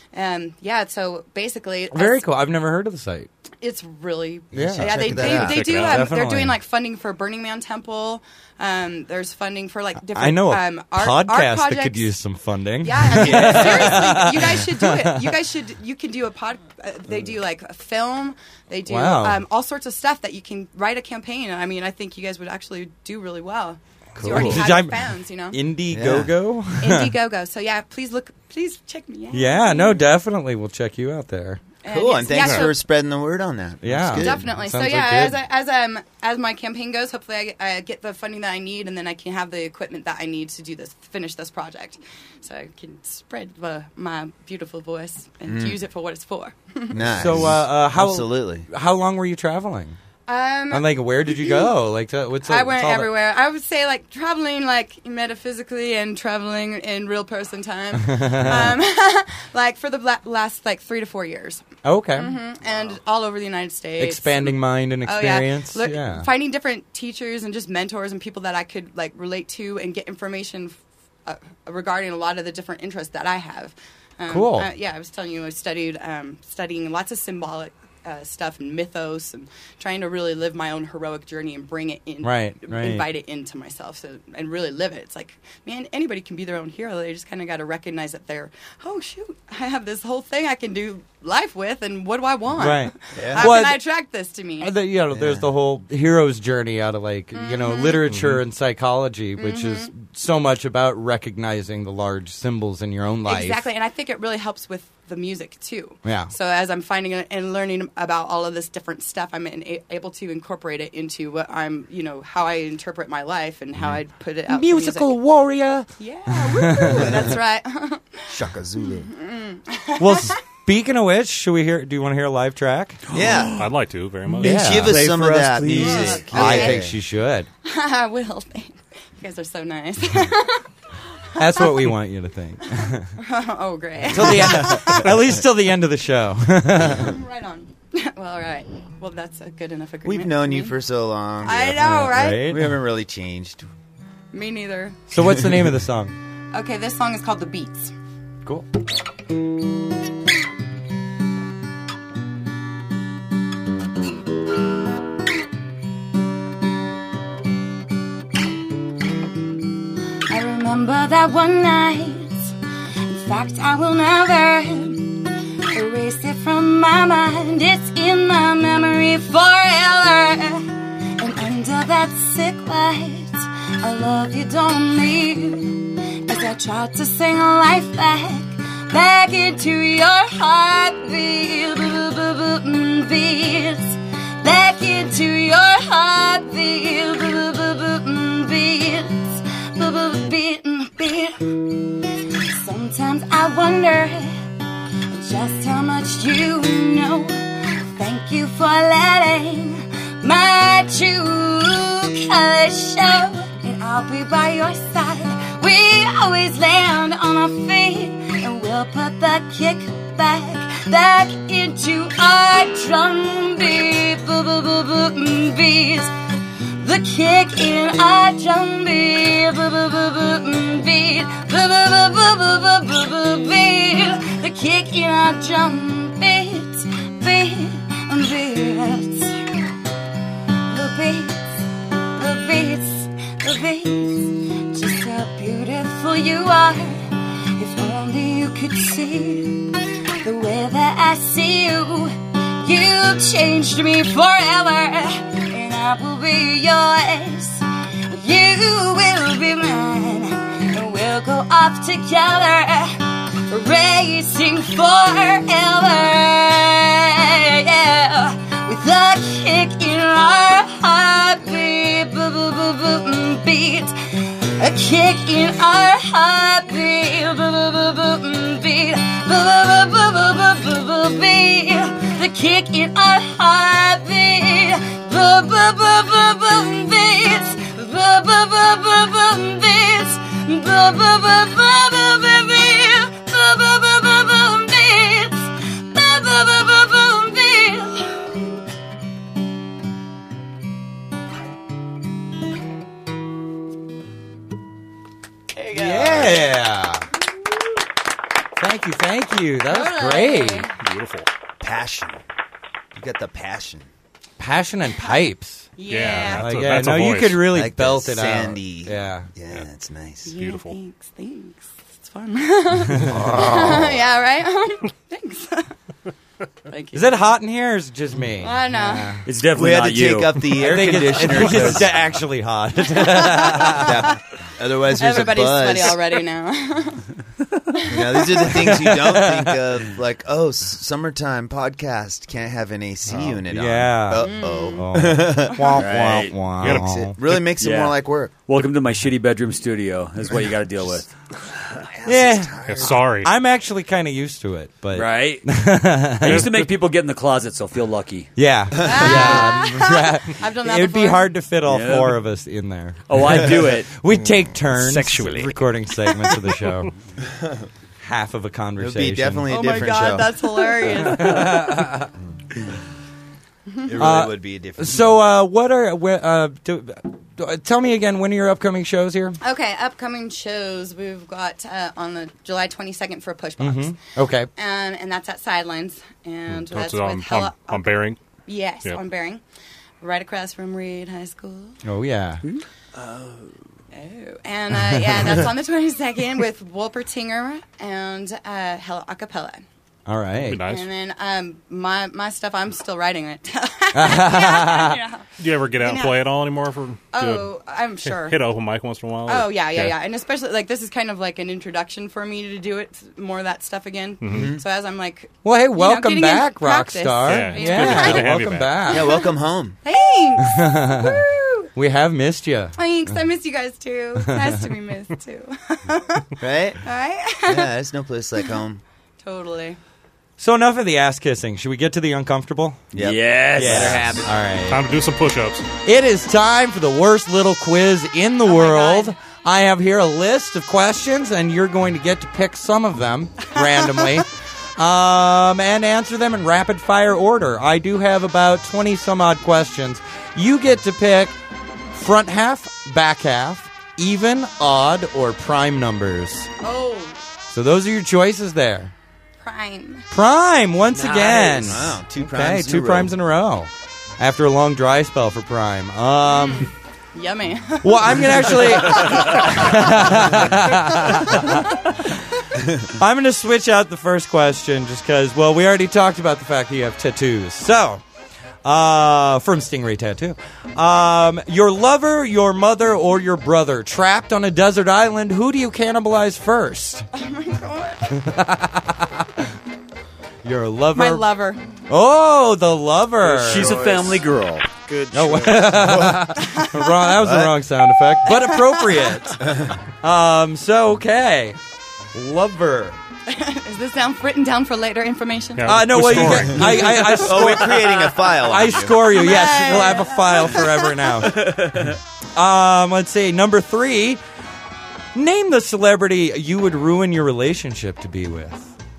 so basically...
Very cool. I've never heard of the site.
It's really...
Yeah.
they
Check
do.
it out.
They're
Definitely.
doing, funding for Burning Man Temple. There's funding for, different...
I know a
art
podcast that
projects.
could use some funding.
Yeah, seriously, you guys should do it. You can do a they do a film. They do
Wow.
all sorts of stuff that you can write a campaign. I mean, I think you guys would actually do really well. 'Cause You already
Did
have
I-
fans,
Indiegogo?
Indiegogo. So yeah, please check me out.
Yeah, no, definitely. We'll check you out there.
And
Cool,
yes,
and thanks
yeah, so-
for spreading the word on that.
Yeah.
That's good.
Definitely. So
Sounds
yeah,
like
as my campaign goes, hopefully I get the funding that I need, and then I can have the equipment that I need to finish this project, so I can spread my beautiful voice and use it for what it's for.
Nice.
So,
Absolutely.
how long were you traveling? And where did you go?
I went everywhere. I would say traveling metaphysically and traveling in real person time. For the last 3 to 4 years.
Okay.
And all over the United States.
Expanding mind and experience.
Oh, yeah.
Yeah.
Finding different teachers and just mentors and people that I could relate to and get information regarding a lot of the different interests that I have.
Cool.
I was telling you I studied studying lots of symbolic stuff and mythos and trying to really live my own heroic journey and bring it in,
Right.
invite it into myself and really live it. It's man, anybody can be their own hero. They just kind of got to recognize that oh shoot, I have this whole thing I can do life with, and what do I want?
Right.
Yeah.
How can I attract this to me?
There's the whole hero's journey out of literature and psychology, which is so much about recognizing the large symbols in your own life.
Exactly, and I think it really helps with the music too.
Yeah.
So as I'm finding and learning about all of this different stuff, I'm able to incorporate it into what I'm, how I interpret my life and how I put it out.
Musical warrior.
Yeah, woo, that's right.
Shaka Zulu.
Well, speaking of which, do you want to hear a live track?
Yeah.
I'd like to very much.
Yeah.
Give us
Play
some
for
of
us,
that
please.
music.
I
Yeah.
think she should.
I will. You guys are so nice.
That's what we want you to think.
Oh, great.
At least till the end of the show.
Right on. Well, all right. Well, that's a good enough agreement.
We've known
for
you
me.
for so long.
I know, right?
We haven't really changed.
Me neither.
So what's the name of the song?
Okay, this song is called The Beats.
Cool.
I remember that one night. In fact, I will never erase it from my mind. It's in my memory forever. And under that sick light, I love you, don't leave. As I tried to sing life back into your heartbeat, beats. Back into your heartbeat, beats. Sometimes I wonder just how much you know. Thank you for letting my true colors show. And I'll be by your side. We always land on our feet, and we'll put the kick back into our drum beat, beats. The kick in our drum beat, beat. The kick in our drum beats, beats. The beats. Just how beautiful you are. If only you could see the way that I see you. You changed me forever, and I will be yours. You will be mine, and we'll go off together, racing forever. Yeah, with a kick in our heartbeat, beat. A kick in our heartbeat, beat. The kick in our heartbeat, beats.
Yeah. Thank you. That was great.
Beautiful.
Passion. You got the passion.
Passion and pipes.
Yeah.
That's a
you
voice.
could really
Like
belt
the
it
sandy.
out.
Yeah, it's nice.
Yeah,
Beautiful.
Thanks. It's fun. Yeah, right? Thanks. Thank you.
Is it hot in here or is it just me?
I don't know.
It's definitely
We had
not
to
you.
take up the air
I think
conditioner.
it's actually hot.
Otherwise, there's
Everybody's
a buzz.
sweaty already now.
You know, these are the things you don't think of. Like, summertime podcast can't have an AC unit on.
yeah.
Uh-oh.
Right.
It really makes it
Yeah.
more like work.
Welcome to my shitty bedroom studio. Is what you got to deal with,
Yeah.
Yeah, sorry.
I'm actually kind of used to it, but
right? I used to make people get in the closet, so feel lucky.
yeah.
I've done that
It'd be
before.
hard to fit all
Yeah.
four of us in there.
Oh, I do it.
We'd take turns
Sexually.
recording segments of the show. Half of a
It would
conversation.
be definitely a
Oh my
different
god,
show.
that's hilarious.
It really would be a different show.
So, what are tell me again, when are your upcoming shows here?
Okay, upcoming shows we've got on the July 22nd for Pushbox,
Okay.
and that's at Sidelines, and that's
That's
with Hella.
on Bering.
Yes,
Yep.
on Bering, right across from Reed High School.
Oh, yeah.
And that's on the 22nd with Wolpertinger and Hella Acapella.
All right.
Be nice.
And then my stuff, I'm still writing it.
Do you ever get out and play it all anymore?
I'm sure.
Hit open mic once in a while?
Oh,
or-
yeah. And especially, like, this is kind of like an introduction for me to do it, more of that stuff again.
Mm-hmm.
So as I'm like...
Well, hey,
you know,
welcome
getting
back,
into practice.
Rockstar.
Yeah, it's good to have you
welcome
back.
back.
Yeah, welcome home.
Thanks! Woo!
We have missed you.
Thanks. I miss you guys, too. It's nice to be missed, too.
Right?
All right?
Yeah, there's no place like home.
Totally.
So enough of the ass kissing. Should we get to the uncomfortable?
Yep.
Yes.
Yes.
All right.
Time to do some push-ups.
It is time for the worst little quiz in the world.
God.
I have here a list of questions, and you're going to get to pick some of them randomly and answer them in rapid-fire order. I do have about 20-some-odd questions. You get to pick front half, back half, even, odd, or prime numbers.
Oh,
So those are your choices there.
prime.
Prime once again.
Wow, two
Okay,
primes in a
two
row.
primes in a row. After a long dry spell for prime.
Yummy.
Well, I'm gonna actually. I'm gonna switch out the first question just because. Well, we already talked about the fact that you have tattoos. So, from Stingray Tattoo, your lover, your mother, or your brother trapped on a desert island. Who do you cannibalize first?
Oh my god.
Your lover.
My lover.
Oh, the lover.
She's a family girl.
Good
Oh,
choice.
wrong. That was the wrong sound effect, but appropriate. So okay, lover.
Is this written down for later information?
Yeah.
No,
We're
well, you
scoring.
get. I
Oh, we're creating a file.
I
on you.
score you. Yes,
Right.
we'll have a file forever now. Let's see. Number 3. Name the celebrity you would ruin your relationship to be with.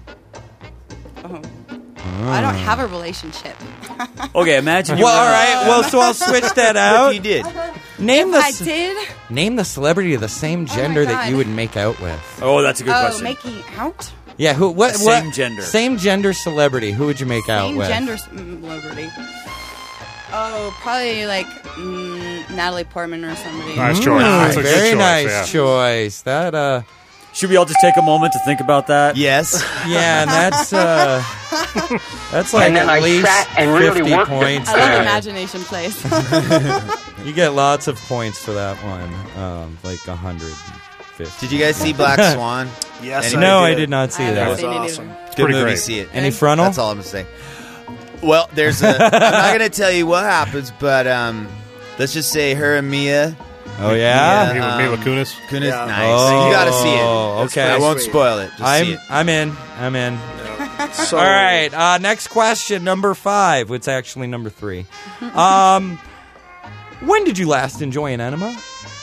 I don't have a relationship.
Okay, imagine you
Well,
were-
all right. Well, so I'll switch that out.
If you did.
Name
I
the
did.
name the celebrity of the same gender that
God.
you would make out with.
Oh, that's a good
Oh,
question.
making out?
Yeah, who? What?
Same
what-
gender.
Same gender celebrity. Who would you make out
Same
with?
gender celebrity. Oh, probably like Natalie Portman or somebody.
Nice choice. That's a good
Very
choice,
nice
yeah.
choice. That
Should we all just take a moment to think about that?
Yes.
yeah, and that's like
And then
at
I
least
sat and really
50
worked it.
points.
I love
there.
imagination plays.
You get lots of points for that one. Like 150.
Did you guys see Black Swan?
Yes,
Any-
No, I
did.
did not see
I
That
that.
was
seen it either.
awesome.
Good
Pretty
movie.
great.
See it.
Any frontal?
That's all I'm gonna say. Well, there's a. I'm not gonna tell you what happens, but let's just say her and Mia.
Oh yeah.
Mila Kunis.
Kunis,
Yeah.
nice.
Oh,
You gotta see it.
okay.
I won't
sweet.
spoil it. Just see it.
I'm in.
So,
All right. Next question, number 5. It's actually number 3. When did you last enjoy an enema?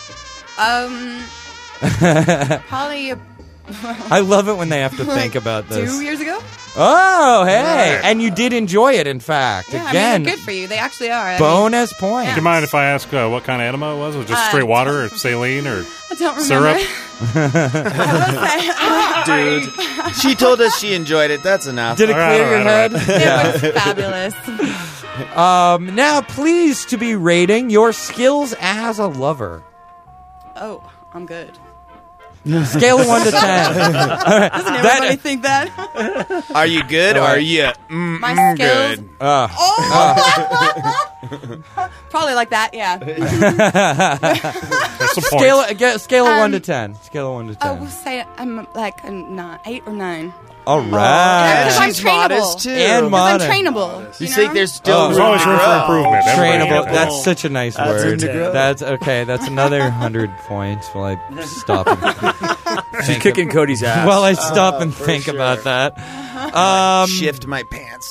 Probably
I love it when they have to think about this.
2 years ago.
Oh, hey. And you did enjoy it, in fact.
Yeah,
Again,
I mean, good for you. They actually are. I mean,
bonus point.
Do you mind if I ask what kind of enema it was? Was it just straight water or saline or
I don't remember.
syrup?
Dude, she told us she enjoyed it. That's enough.
Did it
All right,
clear your
all right,
head?
It was fabulous.
Now, please to be rating your skills as a lover.
Oh, I'm good.
Scale of 1 to 10.
Doesn't everybody think that?
Are you good or are you
My skills.
good?
Probably like that, yeah.
That's the point.
Scale of 1 to 10. Scale of 1 to 10.
I will say I'm like a 8 or 9.
All right.
Because I'm
She's
trainable.
modest, too.
And
I'm
modest.
trainable.
You
know?
think there's still
Oh,
There's always room for improvement. Everybody
Trainable.
gets that.
That's such a nice
That's
word.
room to grow.
That's okay. That's another 100 points. While I stop. And
She's kicking Cody's ass.
while I stop and
for
think
sure.
about that.
shift my pants.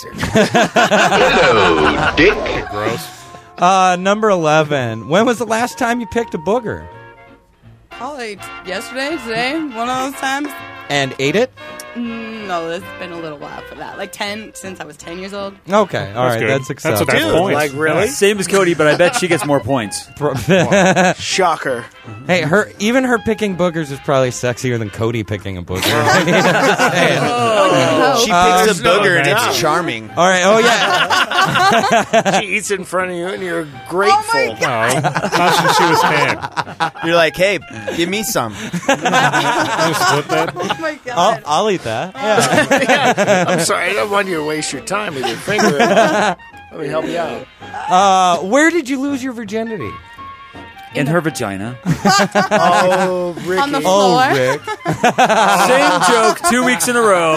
Hello, Dick.
Gross.
Number 11. When was the last time you picked a booger
Probably yesterday, today, one of those times.
and ate it?
No, it's been a little while for that. Like 10, since I was 10 years old.
Okay. All right.
good.
That's
That's a
acceptable.
nice point.
like really?
Same as Cody, but I bet she gets more points.
Shocker.
Hey, even her picking boogers is probably sexier than Cody picking a booger. Just saying.
She picks a
no
booger and
doubt.
it's charming.
All right. Oh yeah.
She eats in front of you and you're grateful.
Oh my God.
No, not since she was 10.
You're like, hey, give me some.
Can you split that?
Oh my God.
I'll eat that. Yeah.
I'm sorry, I don't want you to waste your time with your finger. Let me help you out.
Where did you lose your virginity?
In her vagina.
Oh, Ricky.
On the floor.
Oh, Rick.
Same joke 2 weeks in a row.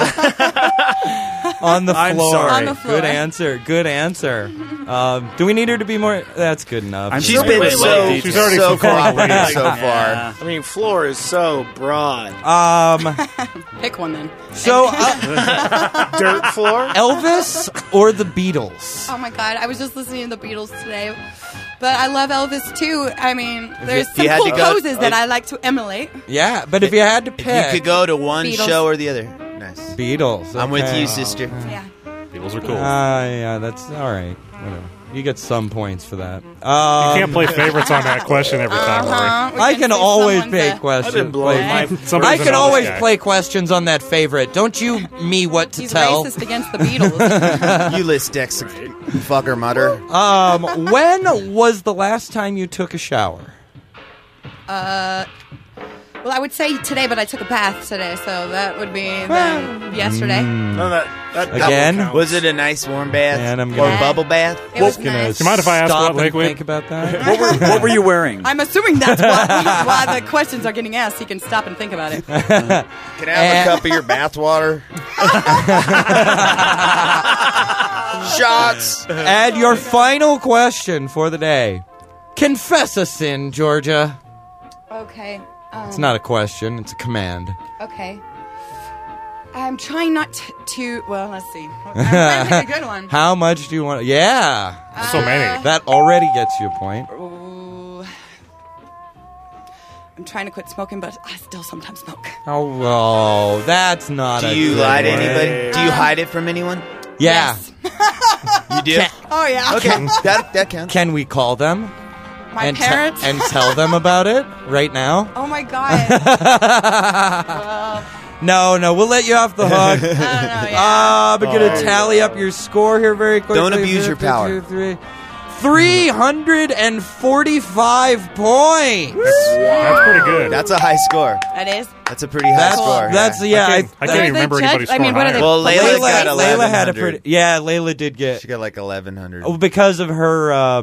On the
I'm
floor.
sorry.
On the floor.
Good answer. Good answer. Do we need her to be more? That's good enough.
I'm
She's
still
been
wait,
so,
wait.
She's already
so
so far
cooperative
away.
so far.
Yeah.
I mean, floor is so broad.
Pick one then.
So
Dirt floor?
Elvis or the Beatles?
Oh my God, I was just listening to the Beatles today. But I love Elvis too. I mean, there's
If
some
you had
cool
to go-
poses that I like to emulate.
Yeah, but if you had to
If
pick,
you could go to one
Beatles.
show or the other. Nice.
Beatles.
I'm with
okay.
you, sister.
Yeah.
Beatles are cool.
Yeah, that's all right. Whatever. You get some points for that.
You can't play favorites on that question every time, Rory.
I can always play questions. I can always play questions on that favorite. Don't you me what to
He's
tell.
racist against the Beatles.
You list Dex fucker mutter.
When was the last time you took a shower?
Well, I would say today, but I took a bath today, so that would be then yesterday.
No, that
Again?
will count.
Was it a nice warm bath
And I'm
or
gonna-
bubble bath?
It was nice.
Do you mind if I ask
Stop
what
and
liquid?
think about that.
What were you wearing?
I'm assuming that's why the questions are getting asked. So you can stop and think about it.
Can I have a cup of your bath water? Shots.
And your final question for the day. Confess a sin, Georgia.
Okay.
It's not a question, it's a command.
Okay. I'm trying not to. Well, let's see. I'm trying to pick a good one.
How much do you want? Yeah.
So many.
That already gets you a point.
Ooh. I'm trying to quit smoking, but I still sometimes smoke.
Oh, that's not
Do
a
you
good
lie to
one.
anybody? Do you hide it from anyone?
Yeah.
You do?
Oh, yeah.
Okay, that counts.
Can we call them?
My
and
parents?
and tell them about it right now?
Oh, my God. Well,
No, we'll let you off the hook.
I don't know, yeah.
I'm going to tally up your score here very quickly.
Don't abuse your power.
345 points.
That's pretty good.
That's a high score.
That is?
That's a pretty high score.
That's yeah.
I can't even remember anybody's score higher.
Well, Layla got
Layla had a
1100.
pretty. Yeah, Layla did get.
She got like 1100.
Oh, because of her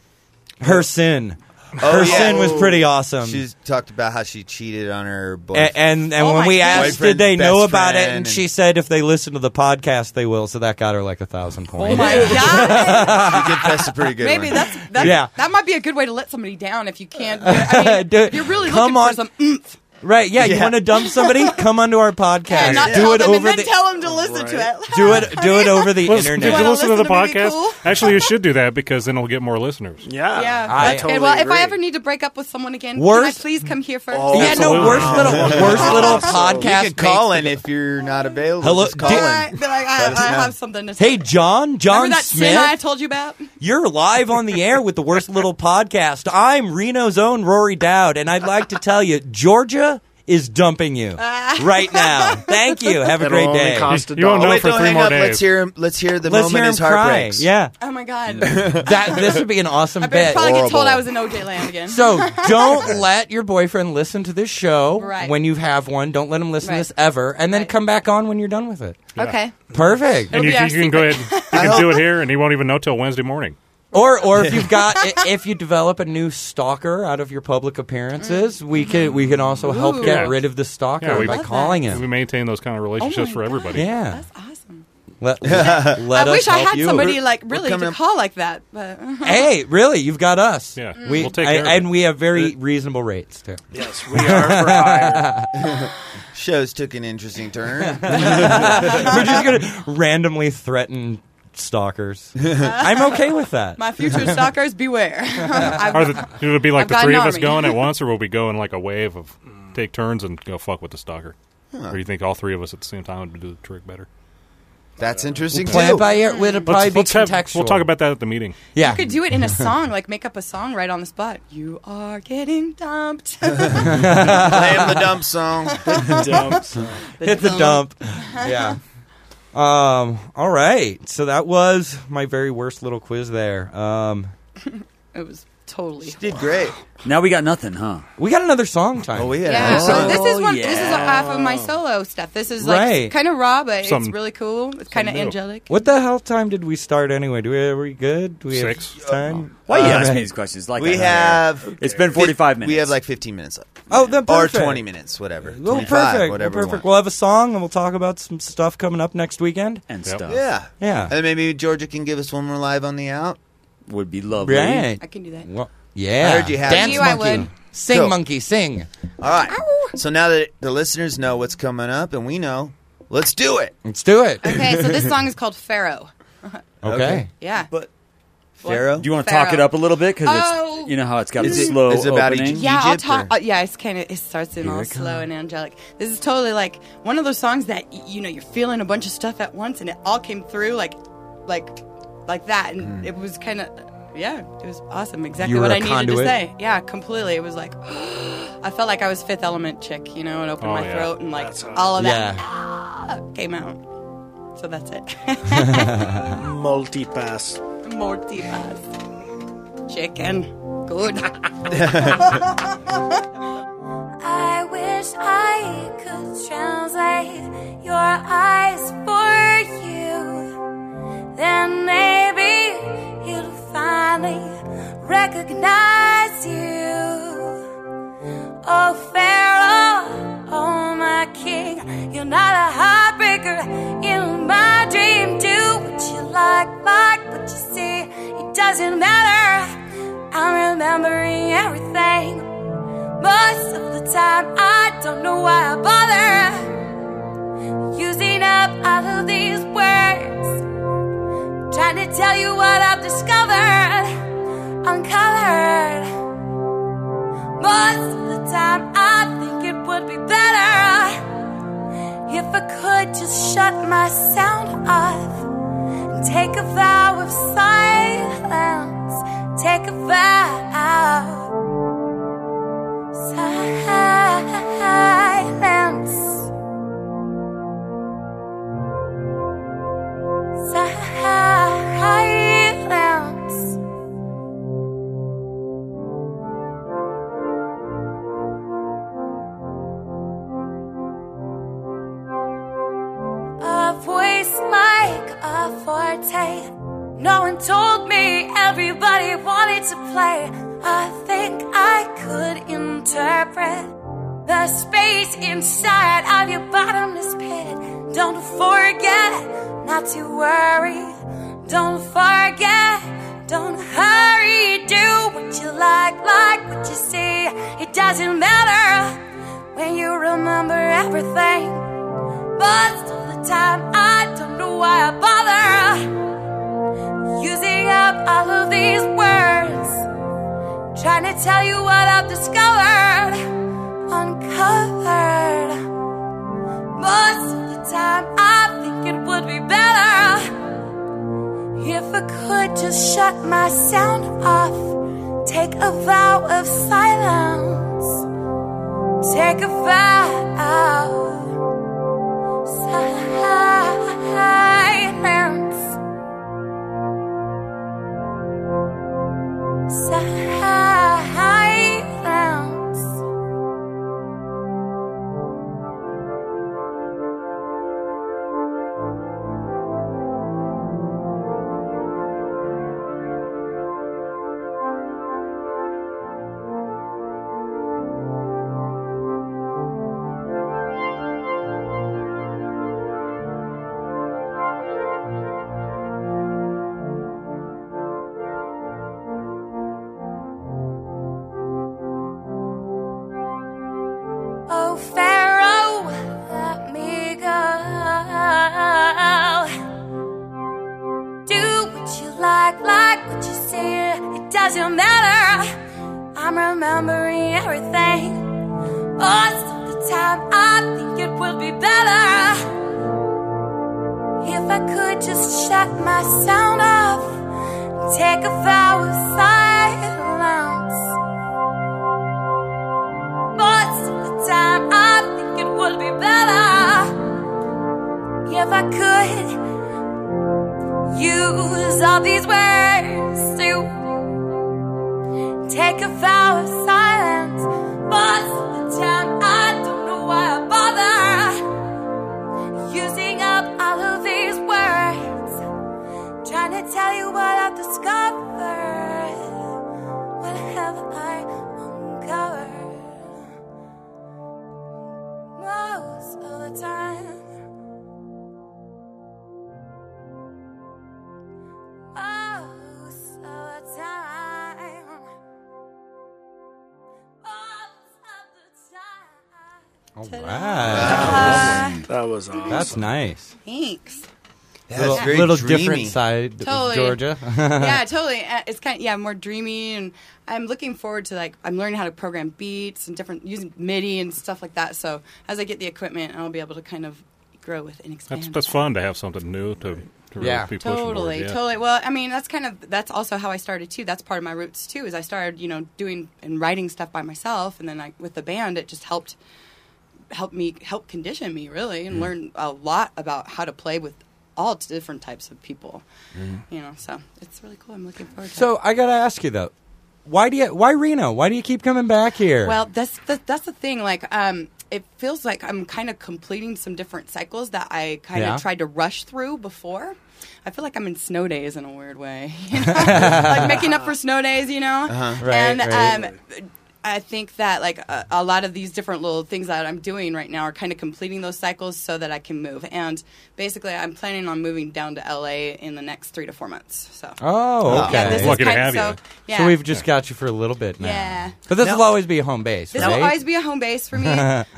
sin. Her sin was pretty awesome.
She talked about how she cheated on her boyfriend.
And
Oh
when
my
we
goodness.
asked, did they know
Best
about it?
friend
And she said if they listen to the podcast, they will. So that got her like 1,000 points.
Oh, my God.
You confessed a pretty good
Maybe
one.
that might be a good way to let somebody down if you can't. I mean, you're really
Come
looking
on.
for some oomph.
Right? Yeah. You
Yeah.
want to dump somebody? Come onto our podcast.
And not
do
tell
it
them,
over
and then
the.
tell them to listen to it.
Do it over the
Did
internet.
you
wanna
listen to the
listen to me be
podcast?
cool?
Actually, you should do that because then it'll get more listeners.
Yeah.
Yeah.
I
That's good.
totally
Well, if I
agree.
ever need to break up with someone again,
Worst-
can I please come here first?
Oh,
Yeah, no,
Absolutely.
worst little podcast.
You can call
makes-
in if you're not available.
Hello,
Just call
did-
in.
I have something to say.
Hey, John
Remember that sin
Smith.
I told you about?
You're live on the air with the Worst Little Podcast. I'm Reno's own Rory Dowd, and I'd like to tell you, Georgia is dumping you right now. Thank you. Have a
It'll
great
only
day.
cost a
You won't
dollar.
know
Wait,
for
don't
3
hang
more
up.
days.
Let's hear the
Let's
moment
hear him
his heart
cry.
breaks.
Yeah,
Oh my God.
this would be an awesome
I better
bit.
probably get told
Horrible.
I was in OJ land again.
So don't let your boyfriend listen to this show
Right.
when you have one. Don't let him listen to
Right.
this ever, and then
Right.
come back on when you're done with it.
Okay.
Perfect.
And you,
It'll be
you
our
can go
secret.
ahead. You can do it here, and he won't even know till Wednesday morning.
Or if you've got if you develop a new stalker out of your public appearances, we can also help
Ooh.
get
Yeah.
rid of the stalker
Yeah, we-
by
Love
calling
that.
him.
We maintain those kind of relationships
Oh
for
my
everybody.
Yeah.
That's awesome.
Let
I
us
wish I
help
had
you.
somebody like really
coming
to
up-
call like that. But
Hey, really? You've got us.
Yeah,
we
we'll take care of it.
and we have very reasonable rates too.
Yes, we are for hire.
Shows took an interesting turn.
We're just gonna randomly threaten stalkers. I'm okay with that.
my future stalkers, beware.
It'll be like
I've
the
got
three
an
of us
army.
going at once, or will we go in like a wave of take turns and go fuck with the stalker? Or do you think all three of us at the same time would do the trick better?
That's interesting
Play
too.
it by ear. It'll probably be contextual.
We'll talk about that at the meeting.
Yeah.
You could do it in a song, like make up a song right on the spot. You are getting dumped.
Play him the dump song.
Hit the dump. Yeah. All right. So that was my very worst little quiz there.
It was totally.
She did great.
Now we got nothing, huh?
We got another song time.
Oh, we had
Yeah, so
another
this
song.
is one. This is
yeah.
off of my solo stuff. This is like
Right.
kind of raw, but
Something-
it's really cool. It's kind of
something new.
angelic.
What the hell time did we start anyway? Are we good? Do we
6.
have time?
Why you
All
ask
right.
me these questions? Like
We
I
have.
It's been 45 minutes.
We have like 15 minutes left.
Oh, then
Or
perfect.
20 minutes, whatever.
Well,
25,
perfect.
whatever.
Well,
we
perfect.
want.
We'll have a song and we'll talk about some stuff coming up next weekend.
and
Yep.
stuff.
Yeah.
Yeah.
And maybe Georgia can give us one more live on the out.
Would be lovely.
Right.
I can do that.
Well, yeah.
I heard you had
Dance
You, I
monkey.
would.
Sing
Cool.
monkey, sing.
All right. So now that the listeners know what's coming up and we know, let's do it.
Let's do it.
Okay, so this song is called Pharaoh.
Okay.
Yeah.
But Pharaoh?
Do you want to talk it
Pharaoh.
up a little bit? Because
Oh.
it's, you know how it's got
Is
a
it-
slow
is it about
opening.
Yeah, I'll
Egypt,
talk.
or-
Yeah, it's kind of. It starts in all
it
slow and angelic. This is totally like one of those songs that you know you're feeling a bunch of stuff at once, and it all came through like like that, and it was kind of, it was awesome. Exactly
You were
what
a
I needed
conduit?
to say. Yeah, completely. It was like, I felt like I was Fifth Element chick, and opened my throat, and like all of that came out. So that's it.
Multi-pass.
Multi-pass. Chicken. Good.
I wish I could translate your eyes for you. Then maybe you'd finally recognize you. Oh, Pharaoh, oh, my king, you're not a heartbreaker in my dream. Do what you like what you see. It doesn't matter. I'm remembering everything. Most of the time, I don't know why I bother using up all of these words, trying to tell you what I've discovered, uncolored. Most of the time, I think it would be better if I could just shut my sound off and take a vow of silence. Take a vow. Silence. Silence. A voice like a forte. No one told me everybody wanted to play. I think I could interpret the space inside of your bottomless pit. Don't forget not to worry. Don't forget, don't hurry. Do what you like what you see. It doesn't matter when you remember everything. Most of the time, I don't know why I bother using up all of these words, trying to tell you what I've discovered, uncovered. Most of the time, I think it would be better if I could just shut my sound off, take a vow of silence, take a vow, silence. Silence. Oh, Pharaoh, let me go. Do what you like what you see. It doesn't matter. I'm remembering everything. Most of the time, I think it would be better if I could just shut my sound off and take a vow of silence. Most of the time, I think it would be better if I could use all these words to take a vow of silence. Most of the time, I don't know why I bother using up all of these words, trying to tell you what I've discovered. What have I uncovered? Most of the time. Most of the time.
All
Ta-da.
right.
That was awesome.
That's nice.
Thanks.
That's very
little
dreamy.
different side
Totally.
of Georgia.
Yeah, totally. It's kind of, more dreamy, and I'm looking forward to I'm learning how to program beats and using MIDI and stuff like that. So as I get the equipment, I'll be able to kind of grow with and expand.
That's fun to have something new to really be pushing
totally,
towards,
totally. Well, I mean, that's also how I started too. That's part of my roots too. Is I started, doing and writing stuff by myself, and then with the band, it just helped condition me really, and learn a lot about how to play with all different types of people. So it's really cool. I'm looking forward to it.
So I got to ask you though, why Reno? Why do you keep coming back here?
Well, that's the thing. Like, it feels like I'm kind of completing some different cycles that I kind of tried to rush through before. I feel like I'm in snow days in a weird way, like making up for snow days,
Right.
I think that like a lot of these different little things that I'm doing right now are kind of completing those cycles so that I can move. And basically, I'm planning on moving down to LA in the next 3 to 4 months. So.
Oh, okay.
Yeah, this
Lucky
is
to have you.
Yeah.
So we've just got you for a little bit now.
Yeah.
But this will always be a home base,
This
right?
will always be a home base for me.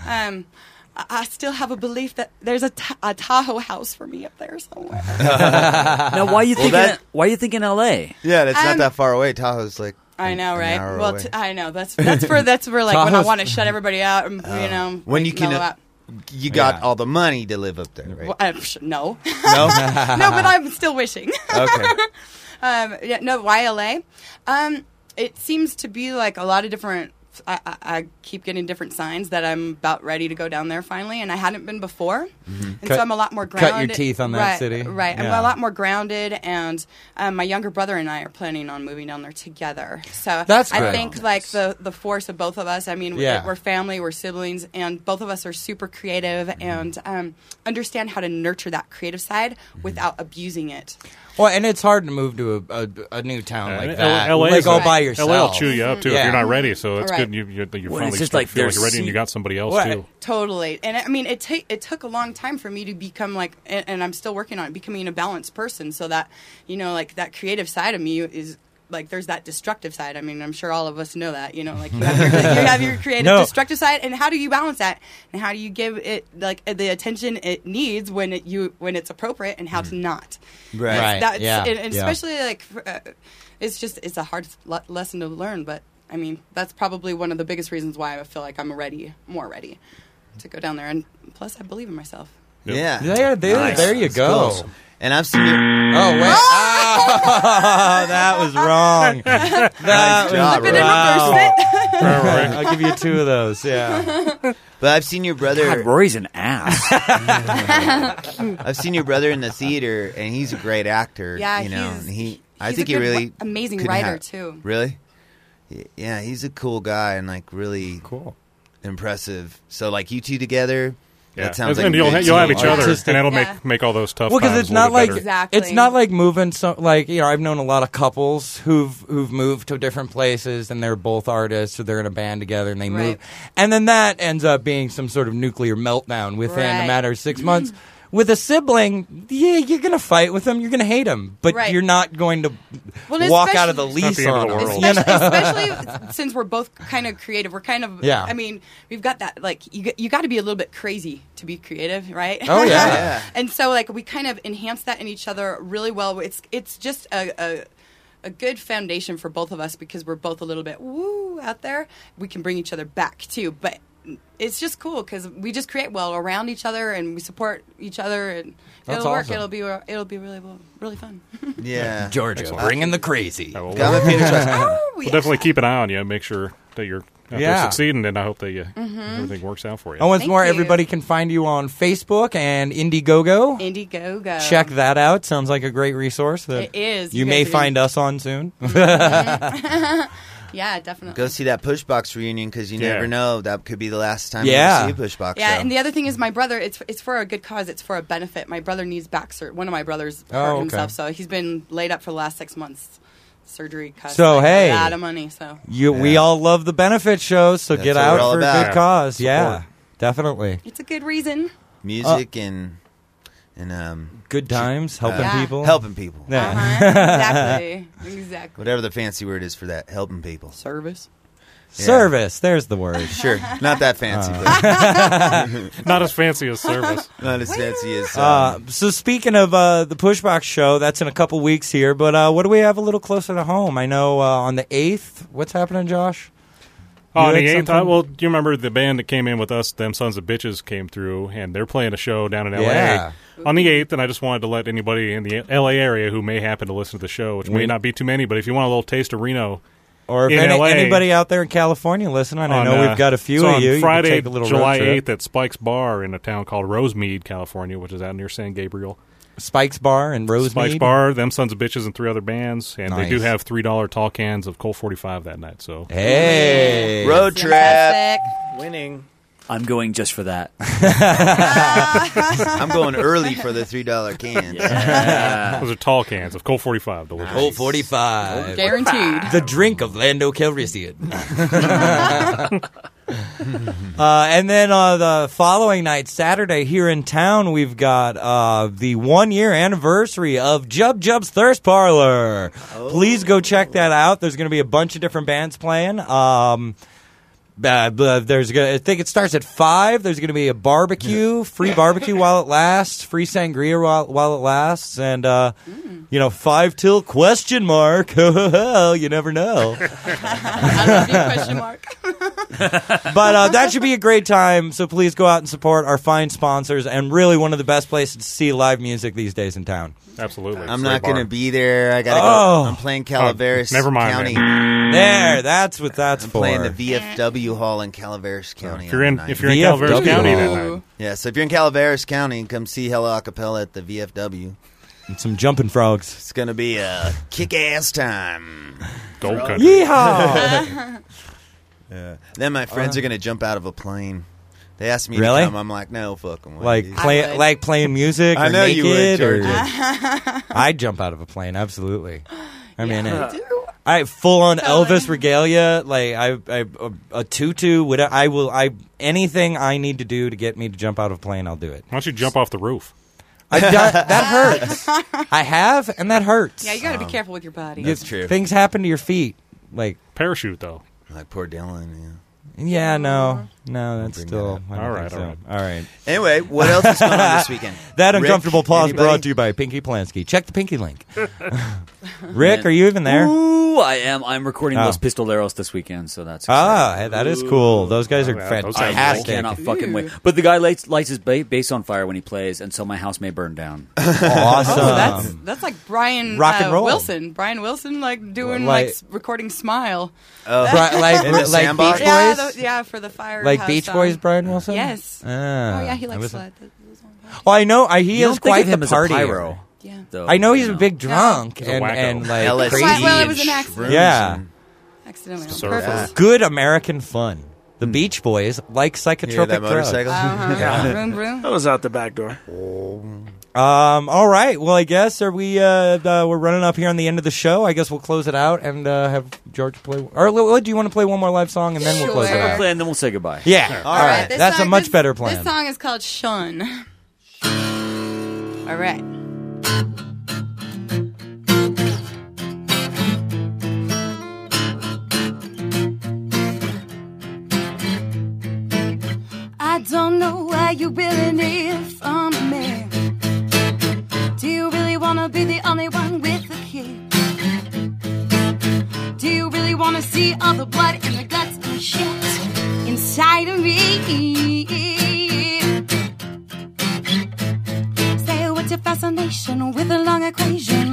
I still have a belief that there's a Tahoe house for me up there somewhere.
Now, why are you thinking L.A.?
Yeah, that's not that far away. Tahoe's like.
I know, right?
Well,
I know that's for like when I want to shut everybody out, and,
when you can,
mellow out.
you got all the money to live up there, right?
Well, no,
No,
no, but I'm still wishing.
Okay.
Why LA? It seems to be like a lot of different. I keep getting different signs that I'm about ready to go down there finally, and I hadn't been before, and so I'm a lot more grounded.
Cut your teeth on that city,
right?
Yeah.
I'm a lot more grounded, and my younger brother and I are planning on moving down there together. So
That's
I
good.
think like the force of both of us. I mean, we're family, we're siblings, and both of us are super creative and understand how to nurture that creative side without abusing it.
Well, and it's hard to move to a new town like that,
LA
like all by yourself.
LA will chew you up too if you're not ready. So it's
Right.
good. You're
Well,
finally
it's just
feel
like
like you're
there's
ready, and you got somebody else too.
Totally. And I mean, it took a long time for me to become like, and I'm still working on it, becoming a balanced person so that, like that creative side of me is like, there's that destructive side. I mean, I'm sure all of us know that, like you have your creative destructive side, and how do you balance that? And how do you give it like the attention it needs when it's appropriate, and how to not?
Right.
That's, and especially like, it's a hard lesson to learn, but I mean, that's probably one of the biggest reasons why I feel like I'm more ready to go down there. And plus, I believe in myself.
Yeah.
There you go.
Cool. And I've seen your...
Oh, wait. That was wrong. That was wrong. I'll give you 2 of those, yeah.
But I've seen your brother...
God, Rory's an ass.
I've seen your brother in the theater, and he's a great actor.
Yeah,
and I
he's
think
a
he
good,
really...
amazing
could
writer,
have-
too.
Really? Yeah, he's a cool guy and, like, really
cool,
impressive. So, like, you two together...
Yeah,
that sounds
and
like a
you'll have
good
each
team.
other, and that'll make all those tough.
Well, because
times
it's
a
not
little
like
better.
it's not like moving. So, like I've known a lot of couples who've moved to different places, and they're both artists, or they're in a band together, and they move, and then that ends up being some sort of nuclear meltdown within a matter of 6 months. With a sibling, you're going to fight with them. You're going to hate them, but you're not going to walk out of the lease on them.
Especially since we're both kind of creative. We're kind of,
Yeah.
I mean, we've got that, like, you got to be a little bit crazy to be creative, right?
Oh, yeah.
And so, like, we kind of enhance that in each other really well. It's just a good foundation for both of us because we're both a little bit woo out there. We can bring each other back, too, but... It's just cool because we just create well around each other and we support each other and
That's
it'll work.
awesome.
It'll be really fun.
Yeah,
Georgia, bringing the crazy.
We'll
yes.
definitely keep an eye on you and make sure that you're out there succeeding, and I hope that everything works out for you.
And once
Thank
more,
you.
everybody can find you on Facebook and Indiegogo.
Indiegogo.
Check that out. Sounds like a great resource that
It is.
you
You
may
guys are
find us on soon.
Yeah, definitely.
Go see that Pushbox reunion because you never know. That could be the last time
Yeah.
you see a Pushbox
Yeah,
show.
and the other thing is my brother, it's for a good cause. It's for a benefit. My brother needs back surgery. One of my brothers hurt himself, so he's been laid up for the last 6 months. Surgery costs
So, hey.
a lot of money. So
We all love the benefit shows, so
That's
get
what we're
out
all
for a
about.
good cause.
Support.
Yeah, definitely.
it's a good reason.
Music and
good times, helping people.
Helping people.
Yeah.
Exactly.
Whatever the fancy word is for that, helping people.
Service.
Yeah.
Service, there's the word.
Sure, not that fancy, but
Not as fancy as service.
not as fancy as.
So speaking of the Pushbox show, that's in a couple weeks here, but what do we have a little closer to home? I know on the 8th, what's happening, Josh?
On
had
the 8th,
something?
well, do you remember the band that came in with us, Them Sons of Bitches, came through, and they're playing a show down in L.A.
Yeah.
on the 8th, and I just wanted to let anybody in the L.A. area who may happen to listen to the show, which may not be too many, but if you want a little taste of Reno
Or if
in LA,
anybody out there in California listening, I know we've got a few
so
of you.
on Friday,
you can take a little
July
road trip.
8th at Spike's Bar in a town called Rosemead, California, which is out near San Gabriel.
Spike's Bar and Rosemead?
Spike's Bar, Them Sons of Bitches, and 3 other bands. And
Nice.
they do have $3 tall cans of Colt 45 that night. So
Hey.
Road trip.
Fantastic.
Winning.
I'm going just for that.
I'm going early for the $3 cans.
those are tall cans of Colt 45. Delicious.
Colt 45.
Guaranteed.
The drink of Lando Calrissian. And then the following night, Saturday, here in town, we've got the 1-year anniversary of Jub Jub's Thirst Parlor. Please go check that out. There's going to be a bunch of different bands playing. I think it starts at 5. There's going to be a barbecue, free barbecue while it lasts, free sangria while it lasts, and 5 till ? You never know.
I love you, question mark.
But that should be a great time. So please go out and support our fine sponsors, and really one of the best places to see live music these days in town.
Absolutely.
I'm not going to be there. I gotta
Oh.
go. I'm playing Calaveras
never mind,
County.
man.
There, that's what that's
I'm
for.
playing the VFW Hall in Calaveras County.
If you're in
VFW.
Calaveras County that night.
Yeah, so if you're in Calaveras County, come see Hello Acapella at the VFW.
And some jumping frogs.
It's going to be a kick-ass time.
Gold country.
Yeehaw!
Then my friends are going to jump out of a plane. They asked me
Really?
to come. I'm like, no, fuck them.
Like playing music or
I know
naked?
you would,
or
Georgia.
I'd jump out of a plane, absolutely. I mean, I full on Elvis regalia, like a tutu. Whatever, anything I need to do to get me to jump out of a plane, I'll do it.
Why don't you jump off the roof?
That hurts. I have, and that hurts.
Yeah, you got to be careful with your body.
That's true.
Things happen to your feet, like
Parachute though.
Like poor Dylan, yeah.
yeah, no, that's still
that
All right, all
right.
Anyway, what else is going on this weekend?
That
Rick,
uncomfortable pause
anybody?
brought to you by Pinky Plansky. Check the Pinky link. Rick, are you even there?
Ooh, I am. I'm recording
Oh.
Los Pistoleros this weekend, so that's exciting.
Ah, hey, that is cool. Those guys are
Yeah, those guys
I
fantastic.
cannot fucking wait. But the guy lights his base on fire when he plays, and so my house may burn down.
Awesome.
Oh, that's like Brian
Rock and roll.
Wilson. Brian Wilson, like doing
Like-
recording Smile.
like
In the
Beach
sandbox?
Boys?
Yeah, for the fire.
Like Beach Boys, Brian Wilson?
Yes.
Ah,
Oh yeah, he
I
likes
was-
that.
Well, I know he
You
is
don't think
quite
of him
the
as a
partier.
pyro.
Yeah.
Though,
I know he's
you
a big drunk
He's a
and
wacko.
like
LSD
crazy.
Well, it
and
was an accident.
shrooms
Yeah.
and-
Accidentally.
Surfer.
Purpose.
Good American fun. The Beach Boys like
You hear
psychotropic
that
drugs.
motorcycle?
Vroom, vroom.
That was out the back door.
All right. Well, I guess we're running up here on the end of the show. I guess we'll close it out and have George play. Or do you want to play one more live song and then we'll close it
Sure.
out?
Play, and then we'll say goodbye.
Yeah. All right.
This
That's a
song-
much
this-
better plan.
This song is called Shun. All right.
I don't know what you really need from me. Do you really wanna be the only one with the key? Do you really wanna see all the blood and the guts and the shit inside of me? Say what's your fascination with a long equation?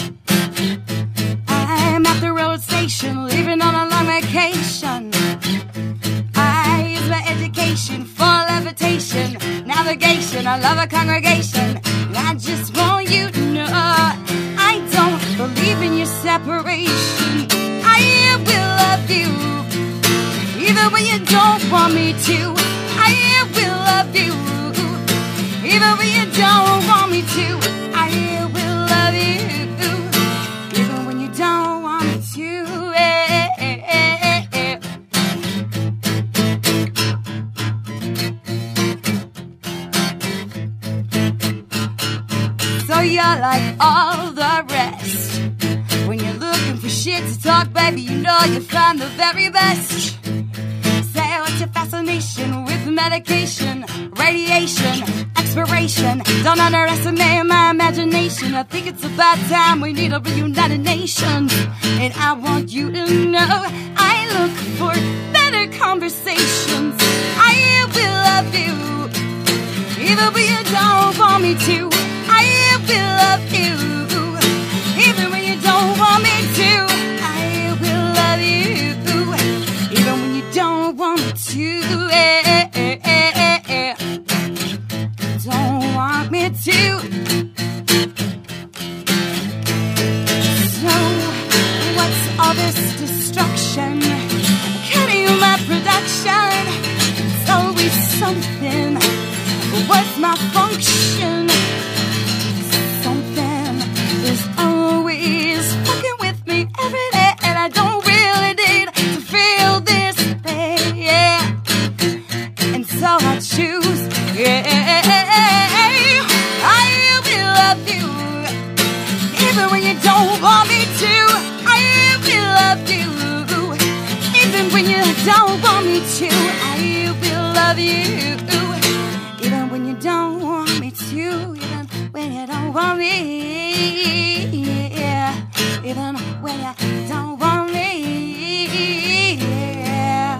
I'm at the road station, leaving on a long vacation. I use my education for levitation, navigation. I love a congregation. And I just want you to know I don't believe in your separation. I will love you, even when you don't want me to. I will love you, even when you don't want me to. I will love you, even when you don't want me to. So you're like all the rest. When you're looking for shit to talk, baby, you know you find the very best. Say what's your fascination with medication, radiation, expiration. Don't underestimate my imagination. I think it's about time we need a reunited nation. And I want you to know I look for better conversations. I will love you, even when you don't want me to. I will love you, even when you don't want me to. I will love you, even when you don't want me to. Don't want me to. So, what's all this destruction? Cutting my production. It's always something. What's my function? Something is always fucking with me every day, and I don't really need to feel this pain. Yeah. And so I choose. Yeah. I will love you, even when you don't want me to. I will love you, even when you don't want me to. I will love you, even when you don't want me to. Even when you don't want me. Yeah. Even when you don't want me. Yeah.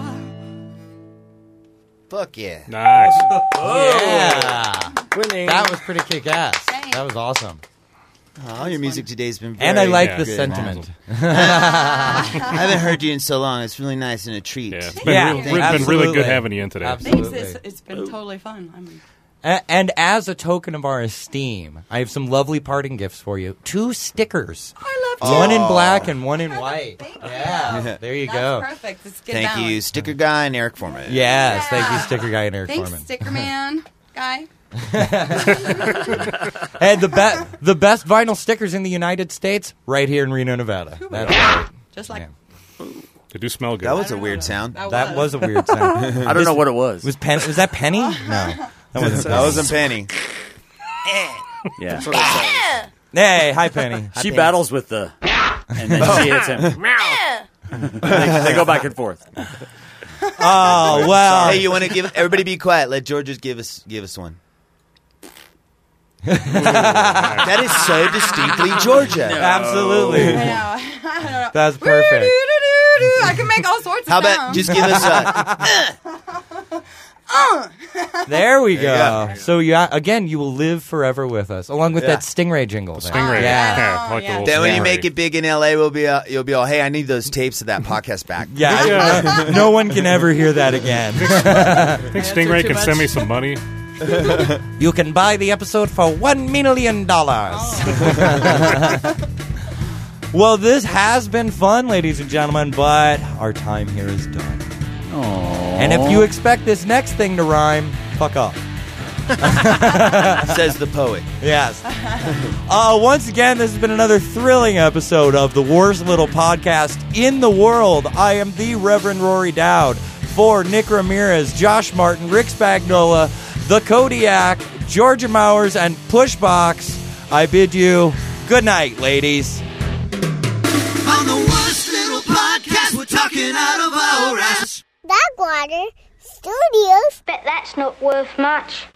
Fuck yeah.
Nice.
Yeah.
Winning.
That was pretty kick-ass. That was awesome.
Oh, your music today's been very
And I like
Yeah,
the
good.
sentiment.
I haven't heard you in so long. It's really nice and a treat.
Yeah, it's been,
Yeah,
been really
absolutely.
good having you in today.
Absolutely.
Thanks. It's been totally fun.
And as a token of our esteem, I have some lovely parting gifts for you. 2 stickers.
I love
One in
Oh.
black and one in white. Yeah, there you
That's
go.
perfect. It's good
Thank
balance.
you, Sticker Guy and Eric Foreman.
Yes, thank you, Sticker Guy and Eric
Thanks,
Foreman.
Sticker Man guy.
And the best vinyl stickers in the United States, right here in Reno, Nevada. That's right.
Just like
They do smell good.
That was a weird sound.
That was a weird sound.
I don't know what it was.
Was that Penny? No, that wasn't.
That wasn't Penny.
Yeah.
Hey, hi Penny.
She battles with the, and then she hits him. they go back and forth.
Oh well.
Hey, you want to give everybody be quiet? Let George just give us one. That is so distinctly Georgia.
Absolutely.
I know. I don't know.
That's perfect.
I can make all sorts
How
of
about
sounds.
just give us a...
There we
There
go.
you go.
So you will live forever with us, along with that Stingray jingle. there.
Stingray.
Yeah.
I like the little
Then when you
stingray.
make it big in LA, you'll be all, hey, I need those tapes of that podcast back.
Yeah. No one can ever hear that again.
I think Stingray can send me some money.
You can buy the episode for $1 million. Well, this has been fun, ladies and gentlemen, but our time here is done. And if you expect this next thing to rhyme, fuck off.
Says the poet.
Yes. Once again, this has been another thrilling episode of the worst little podcast in the world. I am the Reverend Rory Dowd. For Nick Ramirez, Josh Martin, Rick Spagnola, The Kodiak, Georgia Mowers, and Pushbox, I bid you good night, ladies.
On the worst little podcast, we're talking out of our ass.
Dogwater Studios. Bet that's not worth much.